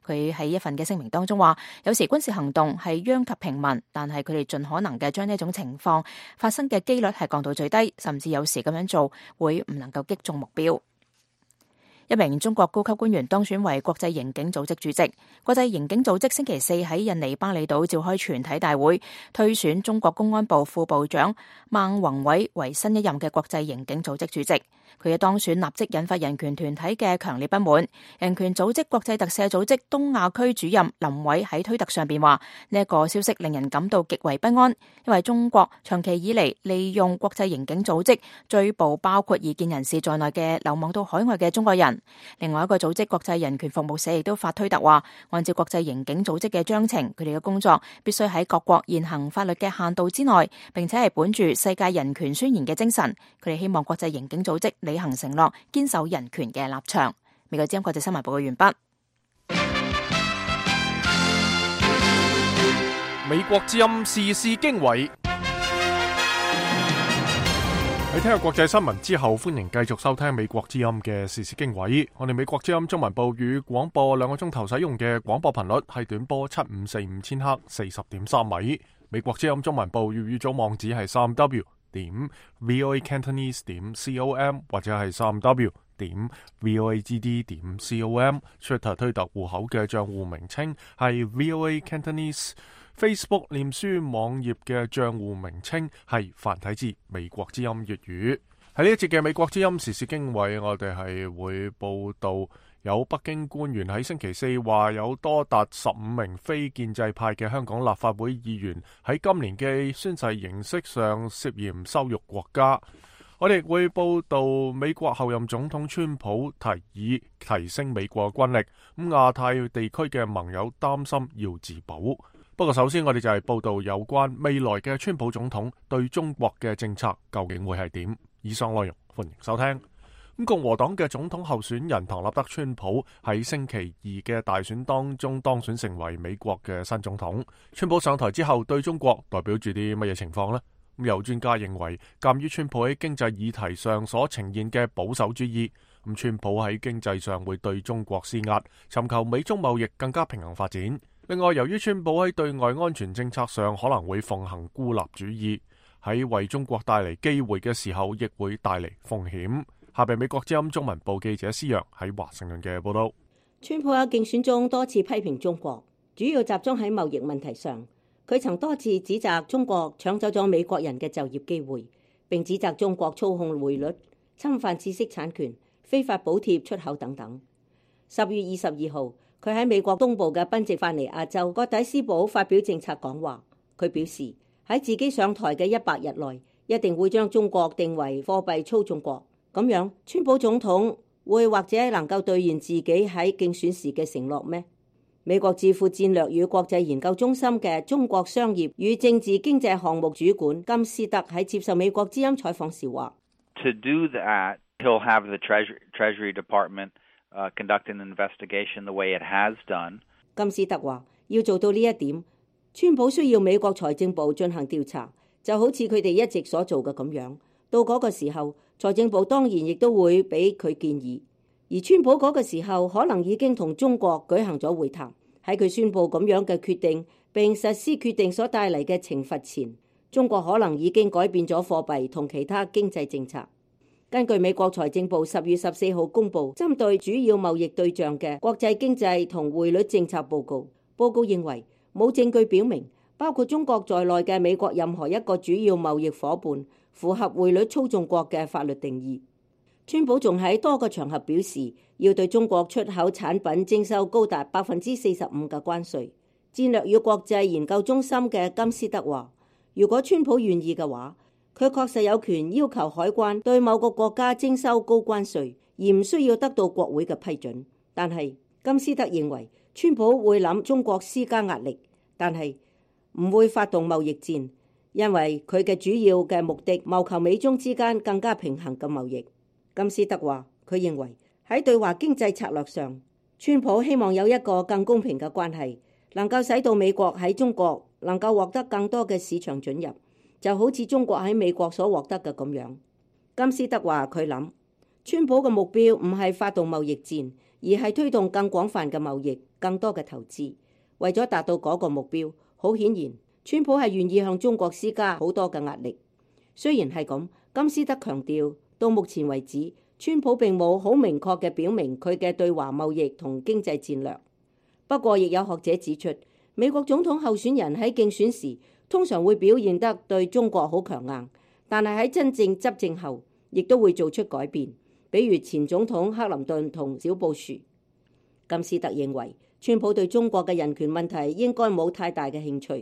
佢喺一份嘅聲明當中話，有時軍事行動係殃及平民，但係佢哋盡可能嘅將呢一種情況發生嘅機率係降到最低，甚至有時咁樣做會唔能夠擊中目標。一名中國高級官員當選為國際刑警組織主席。國際刑警組織星期四喺印尼巴厘島召開全體大會，推選中國公安部副部長孟宏偉為新一任嘅國際刑警組織主席。佢嘅當選立即引發人權團體嘅強烈不滿。人權組織國際特赦組織東亞區主任林偉喺推特上邊話：呢一個消息令人感到極為不安，因為中國長期以嚟利用國際刑警組織追捕包括異見人士在內嘅流亡到海外嘅中國人。另外一個組織國際人權服務社亦都發推特話，按照國際刑警組織嘅章程，佢哋嘅工作必須喺各國現行法律嘅限度之內，並且係本住世界人權宣言嘅精神。佢哋希望國際刑警組織履行承諾，堅守人權嘅立場。美國之音國際新聞報告完畢。 美國之音時事經緯。喺聽下國際新聞之後，歡迎繼續收聽美國之音嘅時事經緯。我哋美國之音中文部與廣播2個鐘頭使用嘅廣播頻率係短波7545千赫40.3米。美國之音中文部粵語組網址係3w.voacantonese.com 或者係3w.voagd.com。Twitter 推特戶口嘅賬戶名稱係 VOA Cantonese。Facebook 臉書網頁嘅賬戶名稱係繁體字美國之音粵語。喺呢一節嘅美國之音時事經緯，我哋係會報道有北京官員喺星期四話有多達15名非建制派嘅香港立法會議員喺今年嘅宣誓形式上涉嫌羞辱國家。我哋會報道美國後任總統川普提議提升美國軍力，咁亞太地區嘅盟友擔心要自保。不過首先我哋就係報道有關未來嘅川普總統對中國嘅政策究竟會係點。以上內容歡迎收聽。共和黨嘅總統候選人唐納德川普喺星期二嘅大選當中當選成為美國嘅新總統。川普上台之後對中國代表住啲乜嘢情況呢？有專家認為，鑒於川普喺經濟議題上所呈現嘅保守主義，川普喺經濟上會對中國施壓，尋求美中貿易更加平衡發展。另外，由於川普喺對外安全政策上可能會奉行孤立主義，喺為中國帶嚟機會嘅時候，亦會帶嚟風險。下邊美國之音中文部記者施陽喺華盛頓嘅報道。 川普喺競選中多次批評中國，主要集中喺貿易問題上。佢曾多次指責中國搶走咗美國人嘅就業機會，並指責中國操控匯率、侵犯知識產權、非法補貼出口等等。10月22號，佢喺美國東部嘅賓夕法尼亞州葛底斯堡發表政策講話。佢表示喺自己上台嘅100日內，一定會將中國定為貨幣操縱國。咁樣，川普總統會或者能夠兌現自己喺競選時嘅承諾咩？美國智庫戰略與國際研究中心嘅中國商業與政治經濟項目主管金斯特喺接受美國之音採訪時話 ：To do that, he'll have the Treasury Department conduct an investigation the way it has done. 金斯特話：要做到呢一點，川普需要美國財政部進行調查，就好似佢哋一直所做嘅咁樣。到嗰個時候，財政部當然亦都會俾佢建議。而川普嗰個時候可能已經同中國舉行咗會談。喺佢宣布咁樣嘅決定並實施決定所帶嚟嘅懲罰前，中國可能已經改變咗貨幣同其他經濟政策。根據美國財政部10月14號公布針對主要貿易對象嘅國際經濟同匯率政策報告，報告認為冇證據表明包括中國在內嘅美國任何一個主要貿易夥伴符合匯率操縱國嘅法律定義。川普仲喺多個場合表示，要對中國出口產品徵收高達45%嘅關稅。戰略與國際研究中心嘅金斯德話，如果川普願意嘅話，佢確實有權要求海關對某個國家徵收高關稅，而唔需要得到國會嘅批准。但係金斯德認為，川普會諗中國施加壓力，但係唔會發動貿易戰，因為佢嘅主要嘅目的謀求美中之間更加平衡嘅貿易。金斯德話，佢認為喺對華經濟策略上，川普希望有一個更公平嘅關係，能夠使到美國喺中國能夠獲得更多嘅市場准入，就好似中國喺美國所獲得嘅咁樣。金斯德話佢諗，川普嘅目標唔係發動貿易戰， 而係推動更廣泛嘅貿易、更多嘅投資。為咗達到嗰個目標，好顯然，川普係願意向中國施加好多嘅壓力。雖然係咁，金斯德強調，到目前為止，川普並冇好明確嘅表明佢嘅對華貿易同經濟戰略。不過，亦有學者指出，美國總統候選人喺競選時通常會表現得對中國好強硬，但係喺真正執政後，亦都會做出改變。比如前總統克林頓同小布殊。金斯特認為，川普對中國嘅人權問題應該冇太大嘅興趣。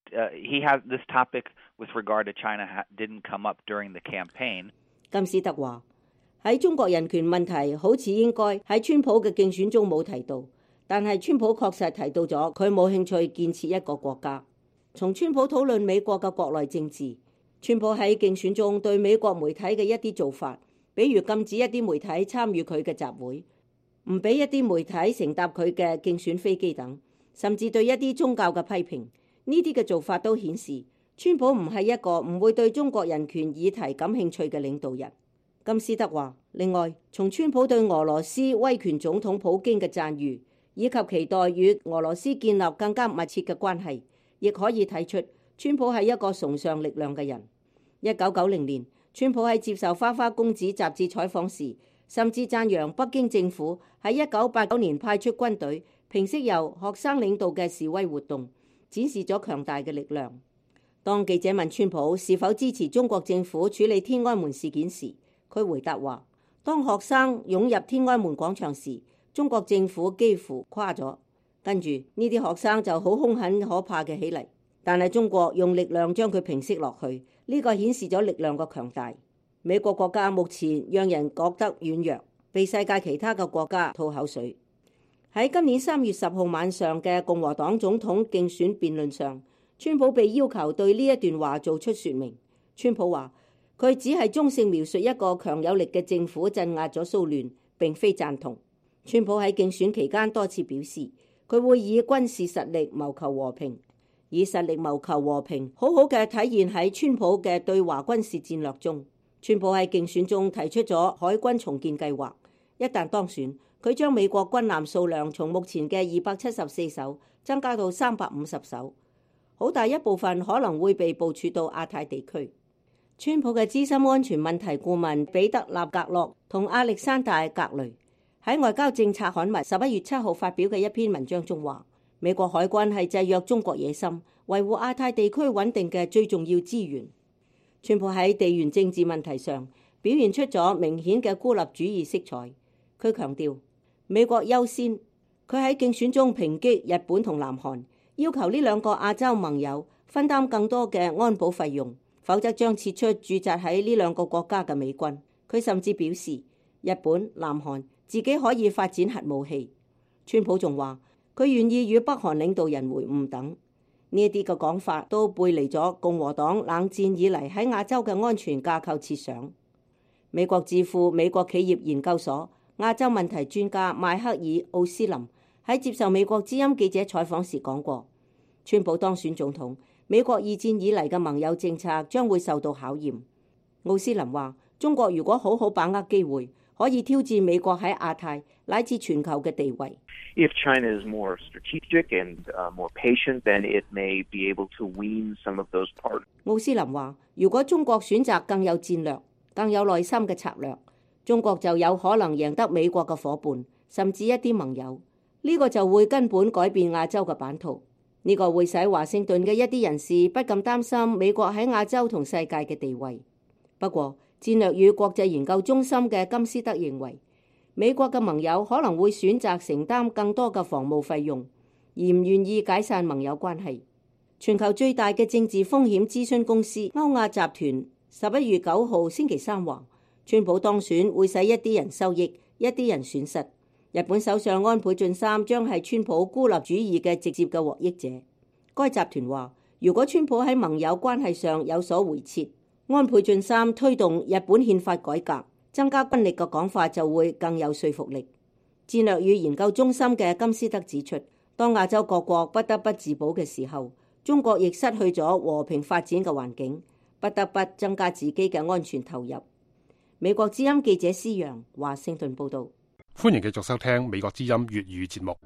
He has this topic with regard to China didn't come up during the campaign. 金斯特話：喺中國人權問題好似應該喺川普嘅競選中冇提到，但係川普確實提到咗佢冇興趣建設一個國家。從川普討論美國嘅國內政治，川普喺競選中對美國媒體嘅一啲做法，比如禁止一啲媒體參與佢嘅集會，唔俾一啲媒體乘搭佢嘅競選飛機等，甚至對一啲宗教嘅批評，呢啲嘅做法都顯示川普唔係一個唔會對中國人權議題感興趣嘅領導人。金斯德話：另外，從川普對俄羅斯威權總統普京嘅讚譽，以及期待與俄羅斯建立更加密切嘅關係，亦可以睇出川普係一個崇尚力量嘅人。1990年，川普喺接受《花花公子》雜誌採訪時，甚至讚揚北京政府喺1989年派出軍隊平息由學生領導嘅示威活動，展示咗強大嘅力量。當記者問川普是否支持中國政府處理天安門事件時，佢回答話：當學生湧入天安門廣場時，中國政府幾乎垮咗，跟住呢啲學生就好兇狠可怕嘅起嚟，但係中國用力量將佢平息落去。呢個顯示咗力量嘅強大。美國國家目前讓人覺得軟弱，被世界其他嘅國家吐口水。喺今年3月10號晚上嘅共和黨總統競選辯論上，川普被要求對呢一段話做出說明。川普話：佢只係中性描述一個強有力嘅政府鎮壓咗騷亂，並非贊同。川普喺競選期間多次表示，佢會以軍事實力謀求和平。以實力謀求和平，好好嘅體現喺川普嘅對華軍事戰略中。川普喺競選中提出咗海軍重建計劃，一旦當選，佢將美國軍艦數量從目前嘅274艘增加到350艘，好大一部分可能會被部署到亞太地區。川普嘅資深安全問題顧問彼得納格洛同亞歷山大格雷喺外交政策刊物11月7號發表嘅一篇文章中話，美國海軍係制約中國野心、維護亞太地區穩定嘅最重要資源。川普喺地緣政治問題上表現出咗明顯嘅孤立主義色彩。佢強調美國優先。佢喺競選中抨擊日本同南韓，要求呢兩個亞洲盟友分擔更多嘅安保費用，否則將撤出駐紮喺呢兩個國家嘅美軍。佢甚至表示日本、南韓自己可以發展核武器。川普仲話，佢願意與北韓領導人會晤等，呢一啲嘅講法都背離咗共和黨冷戰以嚟喺亞洲嘅安全架構設想。美國智庫美國企業研究所亞洲問題專家邁克爾奧斯林喺接受美國之音記者採訪時講過，川普當選總統，美國二戰以嚟嘅盟友政策將會受到考驗。奧斯林話，中國如果好好把握機會，可以挑戰美國喺亞太乃至全球嘅地位。 If China is more strategic and more patient, then it may be able to wean some of those parts. 奧斯林話，如果中國選擇更有戰略、更有耐心嘅策略，中國就有可能贏得美國嘅夥伴，甚至一啲盟友。呢個就會根本改變亞洲嘅版圖。呢個會使華盛頓嘅一啲人士不禁擔心美國喺亞洲同世界嘅地位。不過，戰略與國際研究中心嘅金斯德認為，美國嘅盟友可能會選擇承擔更多嘅防務費用，而唔願意解散盟友關係。全球最大嘅政治風險諮詢公司歐亞集團11月9號星期三話，川普當選會使一啲人收益，一啲人損失。日本首相安倍晉三將係川普孤立主義嘅直接嘅獲益者。該集團話，如果川普喺盟友關係上有所回撤，安倍晉三推動日本憲法改革、增加軍力嘅講法就會更有說服力。戰略與研究中心嘅金斯德指出，當亞洲各國不得不自保嘅時候，中國亦失去咗和平發展嘅環境，不得不增加自己嘅安全投入。美國之音記者施揚華盛頓報道。 歡迎繼續收聽美國之音粵語節目。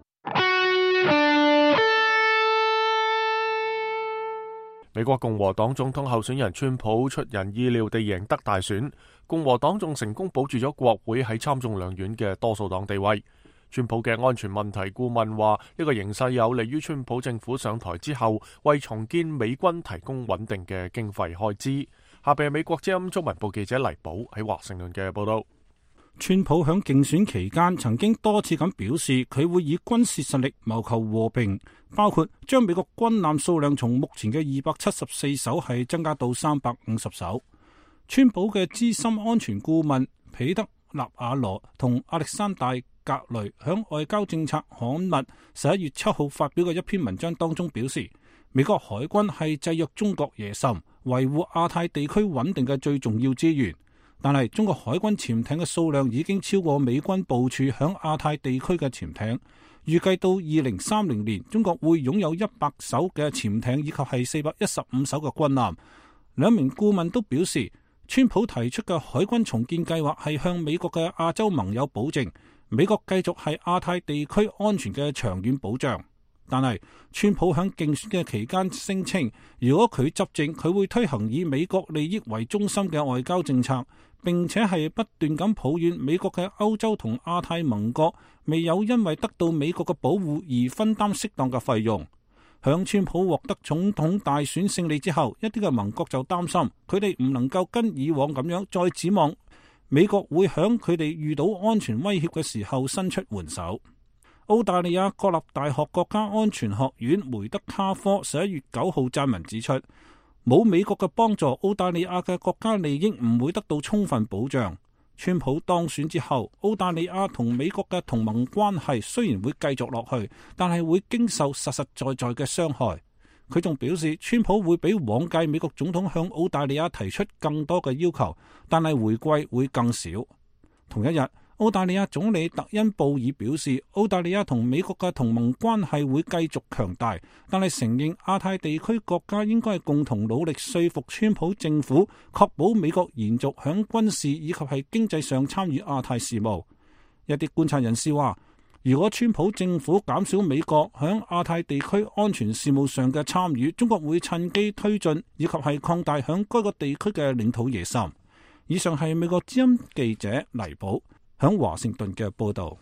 美國共和黨總統候選人川普出人意料地贏得大選，共和黨仲成功保住咗國會喺參眾兩院嘅多數黨地位。川普嘅安全問題顧問話，呢個形勢有利於川普政府上台之後為重建美軍提供穩定嘅經費開支。下邊係美國之音中文部記者黎寶喺華盛頓嘅報道。 川普響競選期間曾經多次咁表示，佢會以軍事實力謀求和平，包括將美國軍艦數量從目前嘅274艘係增加到350艘。川普嘅資深安全顧問彼得納瓦羅同亞歷山大格雷響外交政策刊物11月7號發表嘅一篇文章當中表示，美國海軍係制約中國野心、維護亞太地區穩定嘅最重要資源。但係中國海軍潛艇嘅數量已經超過美軍部署響亞太地區嘅潛艇，預計到2030年，中國會擁有100艘嘅潛艇以及係415艘嘅軍艦。兩名顧問都表示，川普提出嘅海軍重建計劃係向美國嘅亞洲盟友保證，美國繼續係亞太地區安全嘅長遠保障。但係川普喺競選嘅期間聲稱，如果佢執政，佢會推行以美國利益為中心嘅外交政策，並且係不斷咁抱怨美國嘅歐洲同亞太盟國未有因為得到美國嘅保護而分擔適當嘅費用。響川普獲得總統大選勝利之後，一啲嘅盟國就擔心佢哋唔能夠跟以往咁樣再指望美國會響佢哋遇到安全威脅嘅時候伸出援手。澳大利亞國立大學國家安全學院梅德卡科11月9號撰文指出，冇美國嘅幫助，澳大利亞嘅國家利益唔會得到充分保障。川普當選之後，澳大利亞同美國嘅同盟關係雖然會繼續落去，但係會經受實實在在嘅傷害。佢仲表示，川普會比往屆美國總統向澳大利亞提出更多嘅要求，但係回饋會更少。同一日，澳大利亞總理特恩布爾表示，澳大利亞同美國嘅同盟關係會繼續強大，但係承認亞太地區國家應該係共同努力說服川普政府，確保美國延續響軍事以及係經濟上參與亞太事務。一啲觀察人士話，如果川普政府減少美國響亞太地區安全事務上嘅參與，中國會趁機推進以及係擴大響該個地區嘅領土野心。以上係美國之音記者黎寶響華盛頓嘅報道。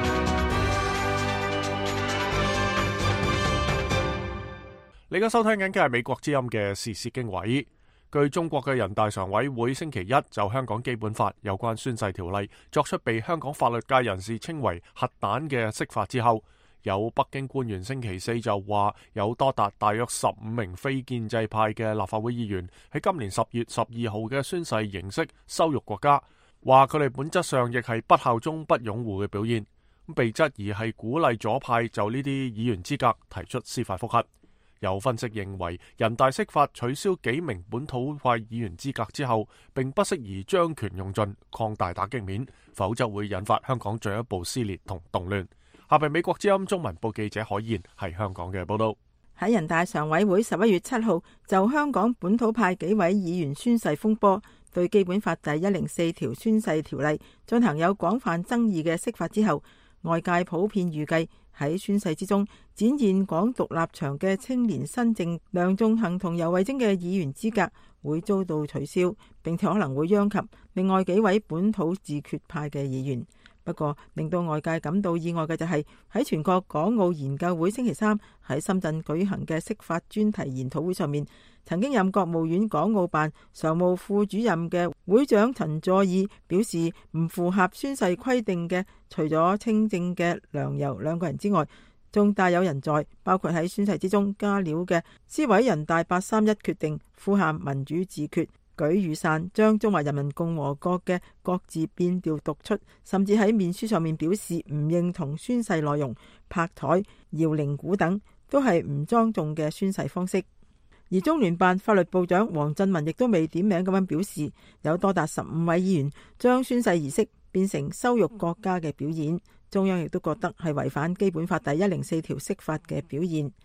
你而家收聽緊嘅係美國之音嘅時事經緯。據中國嘅人大常委會星期一就香港基本法有關宣誓條例作出被香港法律界人士稱為核彈嘅釋法之後，有北京官員星期四就話有多達大約15名非建制派嘅立法會議員喺今年10月12號嘅宣誓形式羞辱國家，話佢哋本質上亦係不效忠不擁護嘅表現，被質疑係鼓勵左派就呢啲議員資格提出司法覆核。有分析認為，人大釋法取消幾名本土派議員資格之後，並不適宜將權用盡，擴大打擊面，否則會引發香港進一步撕裂同動亂。下邊美國之音中文部記者海燕係香港嘅報道。 喺人大常委會11月7號就香港本土派幾位議員宣誓風波，對基本法第104條宣誓條例進行有廣泛爭議嘅釋法之後，外界普遍預計喺宣誓之中展現港獨立場嘅青年新政梁頌恆同游蕙禎嘅議員資格會遭到取消，並且可能會殃及另外幾位本土自決派嘅議員。不過令到外界感到意外嘅就係喺全國港澳研究會星期三喺深圳舉行嘅釋法專題研討會上面，曾經任國務院港澳辦常務副主任嘅會長陳佐洱表示，唔符合宣誓規定嘅除咗青政嘅梁游兩個人之外，仲大有人在，包括喺宣誓之中加料嘅支委人大831決定呼喊民主自決，舉雨傘將中華人民共和國嘅國字變調讀出，甚至喺面書上面表示唔認同宣誓內容，拍台、搖鈴鼓等都係唔莊重嘅宣誓方式。而中聯辦法律部長黃振文亦都未點名咁樣表示，有多達15位議員將宣誓儀式變成羞辱國家嘅表演，中央亦都覺得係違反基本法第104條釋法嘅表現。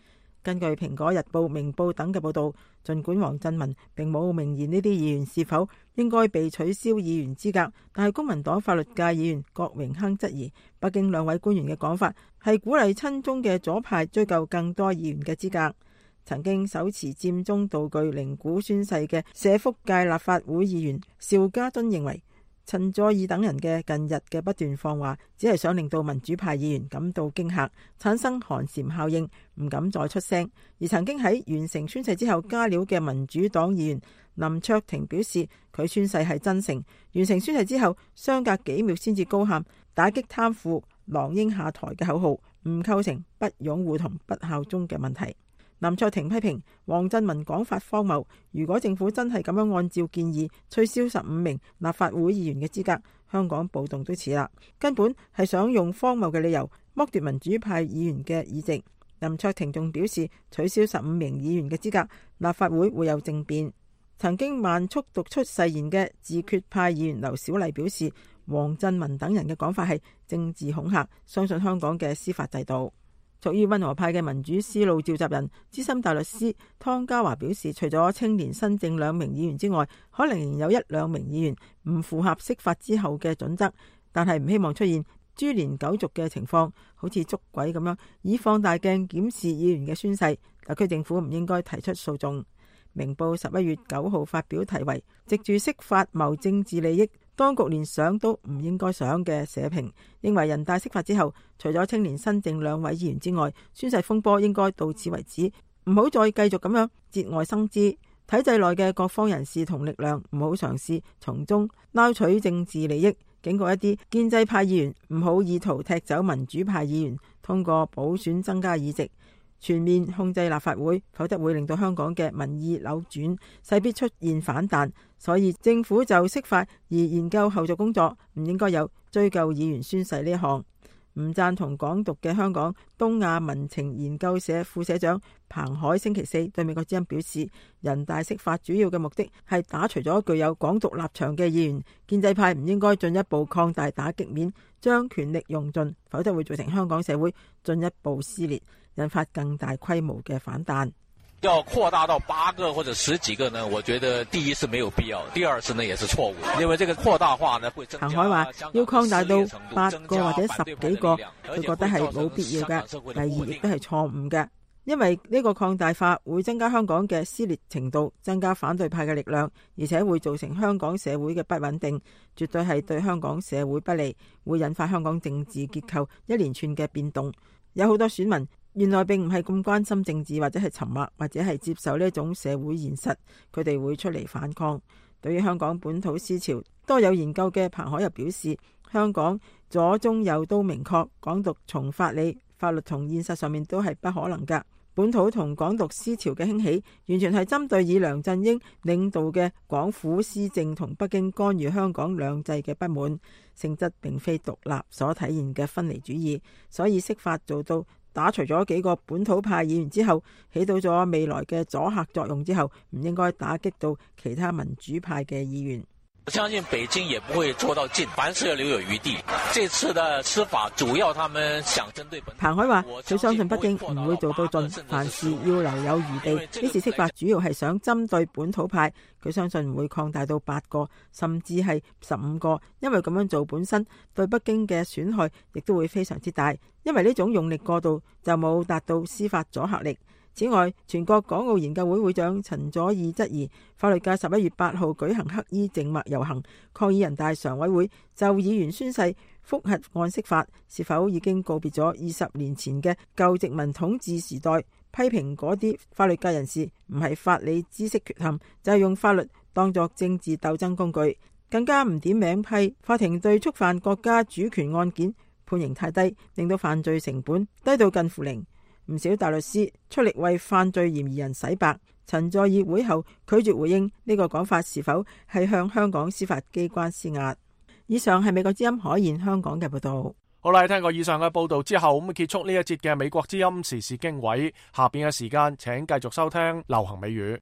根據《蘋果日報》、《明報》等嘅報導，儘管黃振民並冇明言呢啲議員是否應該被取消議員資格，但係公民黨法律界議員郭榮鏗質疑北京兩位官員嘅講法係鼓勵親中嘅左派追究更多議員嘅資格。曾經手持佔中道具靈鼓宣誓嘅社福界立法會議員邵家臻認為，陳佐洱等人嘅近日嘅不斷放話，只係想令到民主派議員感到驚嚇，產生寒蟬效應，唔敢再出聲。而曾經喺完成宣誓之後加料嘅民主黨議員林卓廷表示，佢宣誓係真誠，完成宣誓之後相隔幾秒先至高喊打擊貪腐、狼應下台嘅口號，唔構成不擁護同不效忠嘅問題。林卓廷批評黃振民講法荒謬，如果政府真係咁樣按照建議取消15名立法會議員嘅資格，香港暴動都似啦，根本係想用荒謬嘅理由剝奪民主派議員嘅議席。林卓廷仲表示，取消15名議員嘅資格，立法會會有政變。曾經慢速讀出誓言嘅自決派議員劉小麗表示，黃振民等人嘅講法係政治恐嚇，相信香港嘅司法制度。屬於溫和派嘅民主思路召集人資深大律師湯家驊表示，除咗青年新政2名議員之外，可能仍有1-2名議員唔符合釋法之後嘅準則，但係唔希望出現株連九族嘅情況，好似捉鬼咁樣以放大鏡檢視議員嘅宣誓。特區政府唔應該提出訴訟。明報11月9號發表題為藉住釋法謀政治利益，當局連想都唔應該想嘅社評，認為人大釋法之後，除咗青年新政2位議員之外，宣誓風波應該到此為止，唔好再繼續咁樣節外生枝。體制內嘅各方人士同力量唔好嘗試從中撈取政治利益，警告一啲建制派議員唔好意圖踢走民主派議員，通過補選增加議席，全面控制立法會，否則會令到香港嘅民意扭轉，勢必出現反彈。所以政府就釋法而研究後續工作，唔應該有追究議員宣誓呢一項。唔贊同港獨嘅香港東亞民情研究社副社長彭海星期4對美國之音表示，人大釋法主要嘅目的係打除咗具有港獨立場嘅議員，建制派唔應該進一步擴大打擊面，將權力用盡，否則會造成香港社會進一步撕裂，引發更大規模嘅反彈。 要擴大到8個或者10幾個呢？我覺得第一是沒有必要，第二是呢也是錯誤，因為這個擴大化呢會增加。 彭海話要擴大到8個或者10幾個，佢覺得係冇必要嘅。第二亦都係錯誤嘅，因為呢個擴大化會增加香港嘅撕裂程度，增加反對派嘅力量，而且會造成香港社會嘅不穩定，絕對係對香港社會不利，會引發香港政治結構一連串嘅變動。有好多選民原來並唔係咁關心政治，或者係沉默，或者係接受呢種社會現實，佢哋會出嚟反抗。對於香港本土思潮多有研究嘅彭海又表示，香港左中右都明確，港獨從法理、法律同現實上面都係不可能㗎。本土同港獨思潮嘅興起，完全係針對以梁振英領導嘅廣府施政同北京干預香港兩制嘅不滿，性質並非獨立所體現嘅分離主義，所以釋法做到打除咗幾個本土派議員之後，起到咗未來嘅阻嚇作用之後，唔應該打擊到其他民主派嘅議員。 我相信北京也不會做到盡，凡事要留有餘地。這次的釋法主要他們想針對本土。 彭海話佢相信北京唔會做到盡，凡事要留有餘地。呢次釋法主要係想針對本土派，佢相信唔會擴大到8個，甚至係15個，因為咁樣做本身對北京嘅損害亦都會非常之大，因為呢種用力過度就冇達到司法阻嚇力。此外，全國港澳研究會會長陳佐洱質疑法律界11月8號舉行黑衣靜默遊行，抗議人大常委會就議員宣誓覆核案釋法，是否已經告別咗20年前嘅舊殖民統治時代？批評嗰啲法律界人士唔係法理知識缺陷，就係用法律當作政治鬥爭工具，更加唔點名批法庭對觸犯國家主權案件判刑太低，令到犯罪成本低到近乎零。唔少大律師出力為犯罪嫌疑人洗白。陳佐洱會後拒絕回應呢個講法是否係向香港司法機關施壓。以上係美國之音海燕香港嘅報道。 好啦，聽過以上嘅報道之後，咁結束呢一節嘅美國之音時事經緯。下邊嘅時間請繼續收聽流行美語。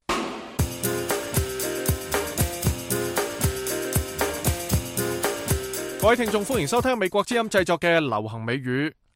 各位聽眾，歡迎收聽美國之音製作嘅流行美語。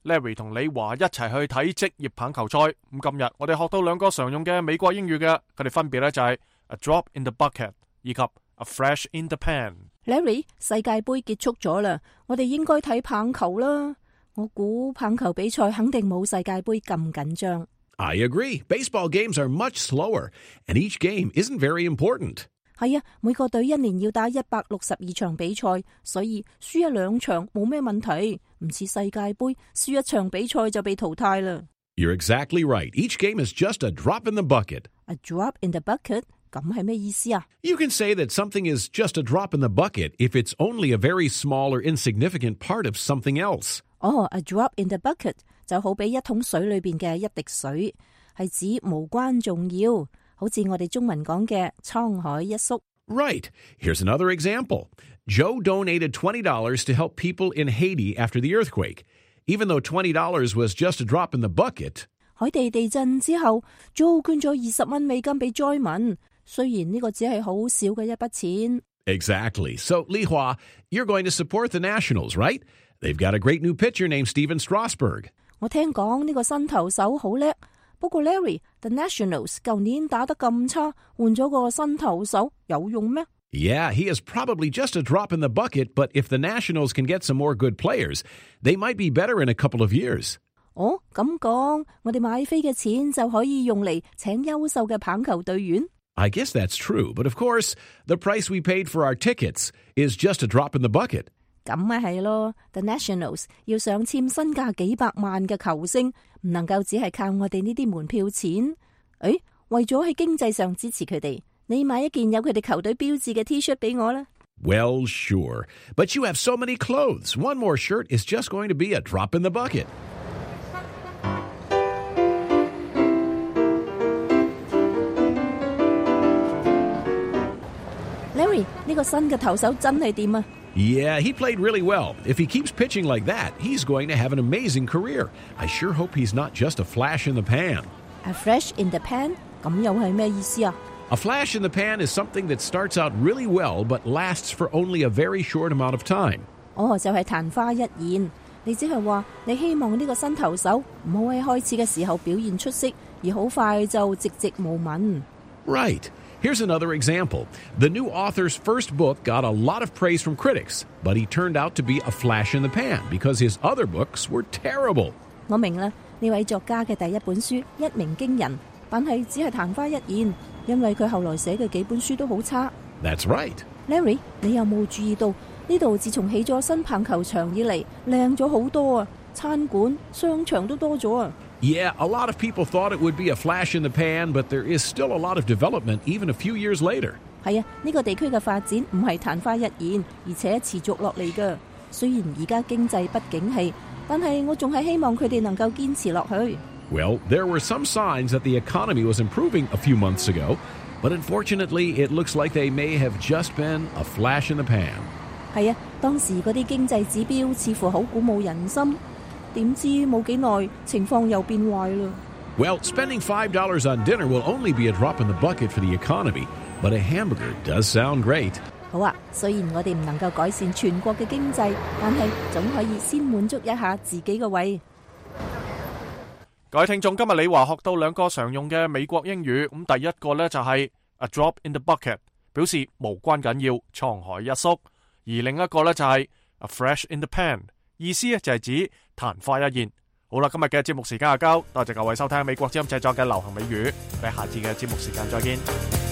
Larry 同李華一齊去睇職業棒球賽。咁今日我哋學到兩個常用嘅美國英語嘅，佢哋分別咧就係 a drop in the bucket 以及 a flash in the pan。Larry， 世界盃結束咗啦，我哋應該睇棒球啦。我估棒球比賽肯定冇世界盃咁緊張。 I agree. Baseball games are much slower, and each game isn't very important. 係啊，每個隊一年要打162場比賽，所以輸一兩場冇咩問題，唔似世界盃輸一場比賽就被淘汰啦。 You're exactly right. Each game is just a drop in the bucket. A drop in the bucket？ 咁係咩意思啊？ You can say that something is just a drop in the bucket if it's only a very small or insignificant part of something else. A drop in the bucket 就好比一桶水裏邊嘅一滴水，係指無關重要，好似我哋中文講嘅滄海一粟。 Right. Here's another example. Joe donated $20 to help people in Haiti after the earthquake. Even though $20 was just a drop in the bucket. 海地地震之後 ，Joe 捐咗20蚊美金俾災民，雖然呢個只係好少嘅一筆錢。 Exactly. So, Li Hua, you're going to support the Nationals, right? They've got a great new pitcher named Steven Strasburg. 我聽講呢個新投手好叻，不過 Larry，The Nationals 舊年打得咁差，換咗個新投手有用咩？ Yeah, he is probably just a drop in the bucket, but if the Nationals can get some more good players, they might be better in a couple of years. 哦，咁講，我哋買飛嘅錢就可以用嚟請優秀嘅棒球隊員。 I guess that's true, but of course, the price we paid for our tickets is just a drop in the bucket. 咁咪係咯 ，The Nationals 要上簽身價幾百萬嘅球星，唔能夠只係靠我哋呢啲門票錢。誒，為咗喺經濟上支持佢哋，你買一件有佢哋球隊標誌嘅 T-shirt 俾我啦。 Well, sure, but you have so many clothes. One more shirt is just going to be a drop in the bucket. Larry， 呢個新嘅投手真係掂啊！ Yeah, he played really well. If he keeps pitching like that, he's going to have an amazing career. I sure hope he's not just a flash in the pan. A flash in the pan? 咁又係咩意思啊？ A flash in the pan is something that starts out really well but lasts for only a very short amount of time. 就係曇花一現。你只係話你希望呢個新投手唔好喺開始嘅時候表現出色，而好快就寂寂無聞。 Right. Here's another example. The new author's first book got a lot of praise from critics, but he turned out to be a flash in the pan because his other books were terrible. 我明啦，呢位作家嘅第一本書一鳴驚人，但係只係曇花一現，因為佢後來寫嘅幾本書都好差。 That's right. Larry， 你有冇注意到呢度自從起咗新棒球場以嚟，靚咗好多啊！餐館、商場都多咗啊！ Yeah, a lot of people thought it would be a flash in the pan, but there is still a lot of development even a few years later. 係啊，呢個地區嘅發展唔係曇花一現，而且持續落嚟㗎。雖然而家經濟不景氣，但係我仲係希望佢哋能夠堅持落去。 Well, there were some signs that the economy was improving a few months ago, but unfortunately, it looks like they may have just been a flash in the pan. 係啊，當時嗰啲經濟指標似乎好鼓舞人心。點知冇幾耐，情況又變壞啦。 Well, spending $5 on dinner will only be a drop in the bucket for the economy, but a hamburger does sound great. 好啊，雖然我哋唔能夠改善全國嘅經濟，但係總可以先滿足一下自己嘅胃。 各位聽眾，今日李華學到兩個常用嘅美國英語，咁第一個呢就係 a drop in the bucket， 表示無關緊要，滄海一粟；而另一個呢就係 a flash in the pan， 意思就係指曇花一現。好啦，今日嘅節目時間就夠，多謝各位收聽美國之音製作嘅流行美語，我哋下次嘅節目時間再見。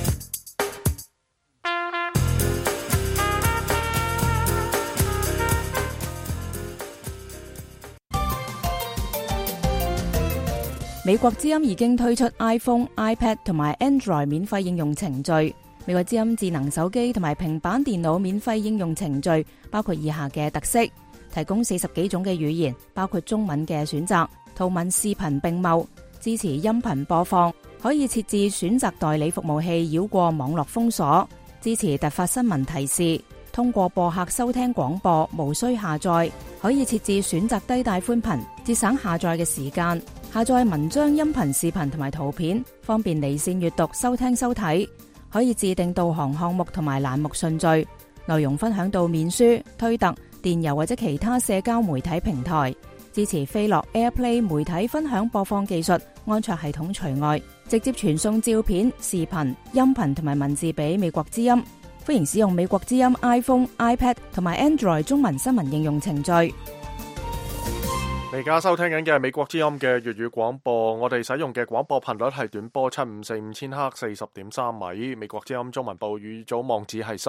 美國之音已經推出 iPhone、iPad 同埋 Android 免費應用程序。美國之音智能手機同埋平板電腦免費應用程序包括以下嘅特色：提供40幾種嘅語言，包括中文嘅選擇，圖文視頻並茂，支持音頻播放，可以設置選擇代理服務器繞過網絡封鎖，支持突發新聞提示，通過播客收聽廣播，無需下載，可以設置選擇低帶寬頻，節省下載嘅時間。下載文章、音頻、視頻同埋圖片，方便離線閱讀、收聽收睇。可以自定導航項目同埋欄目順序，內容分享到面書、推特、電郵或者其他社交媒體平台。 支持飛樂 AirPlay 媒體分享播放技術，安卓系統除外，直接傳送照片、視頻、音頻同埋文字俾美國之音。歡迎使用美國之音 iPhone、iPad 同埋 Android 中文新聞應用程序。 而家收聽緊嘅係美國之音嘅粵語廣播，我哋使用嘅廣播頻率係短波7545000赫40.3米。美國之音中文部語組網址係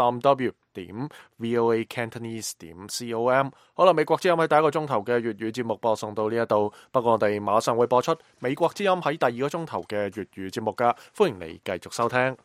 3w.voacantonese.com。好啦，美國之音喺第一個鐘頭嘅粵語節目播送到呢一度，不過我哋馬上會播出美國之音喺第二個鐘頭嘅粵語節目噶，歡迎你繼續收聽。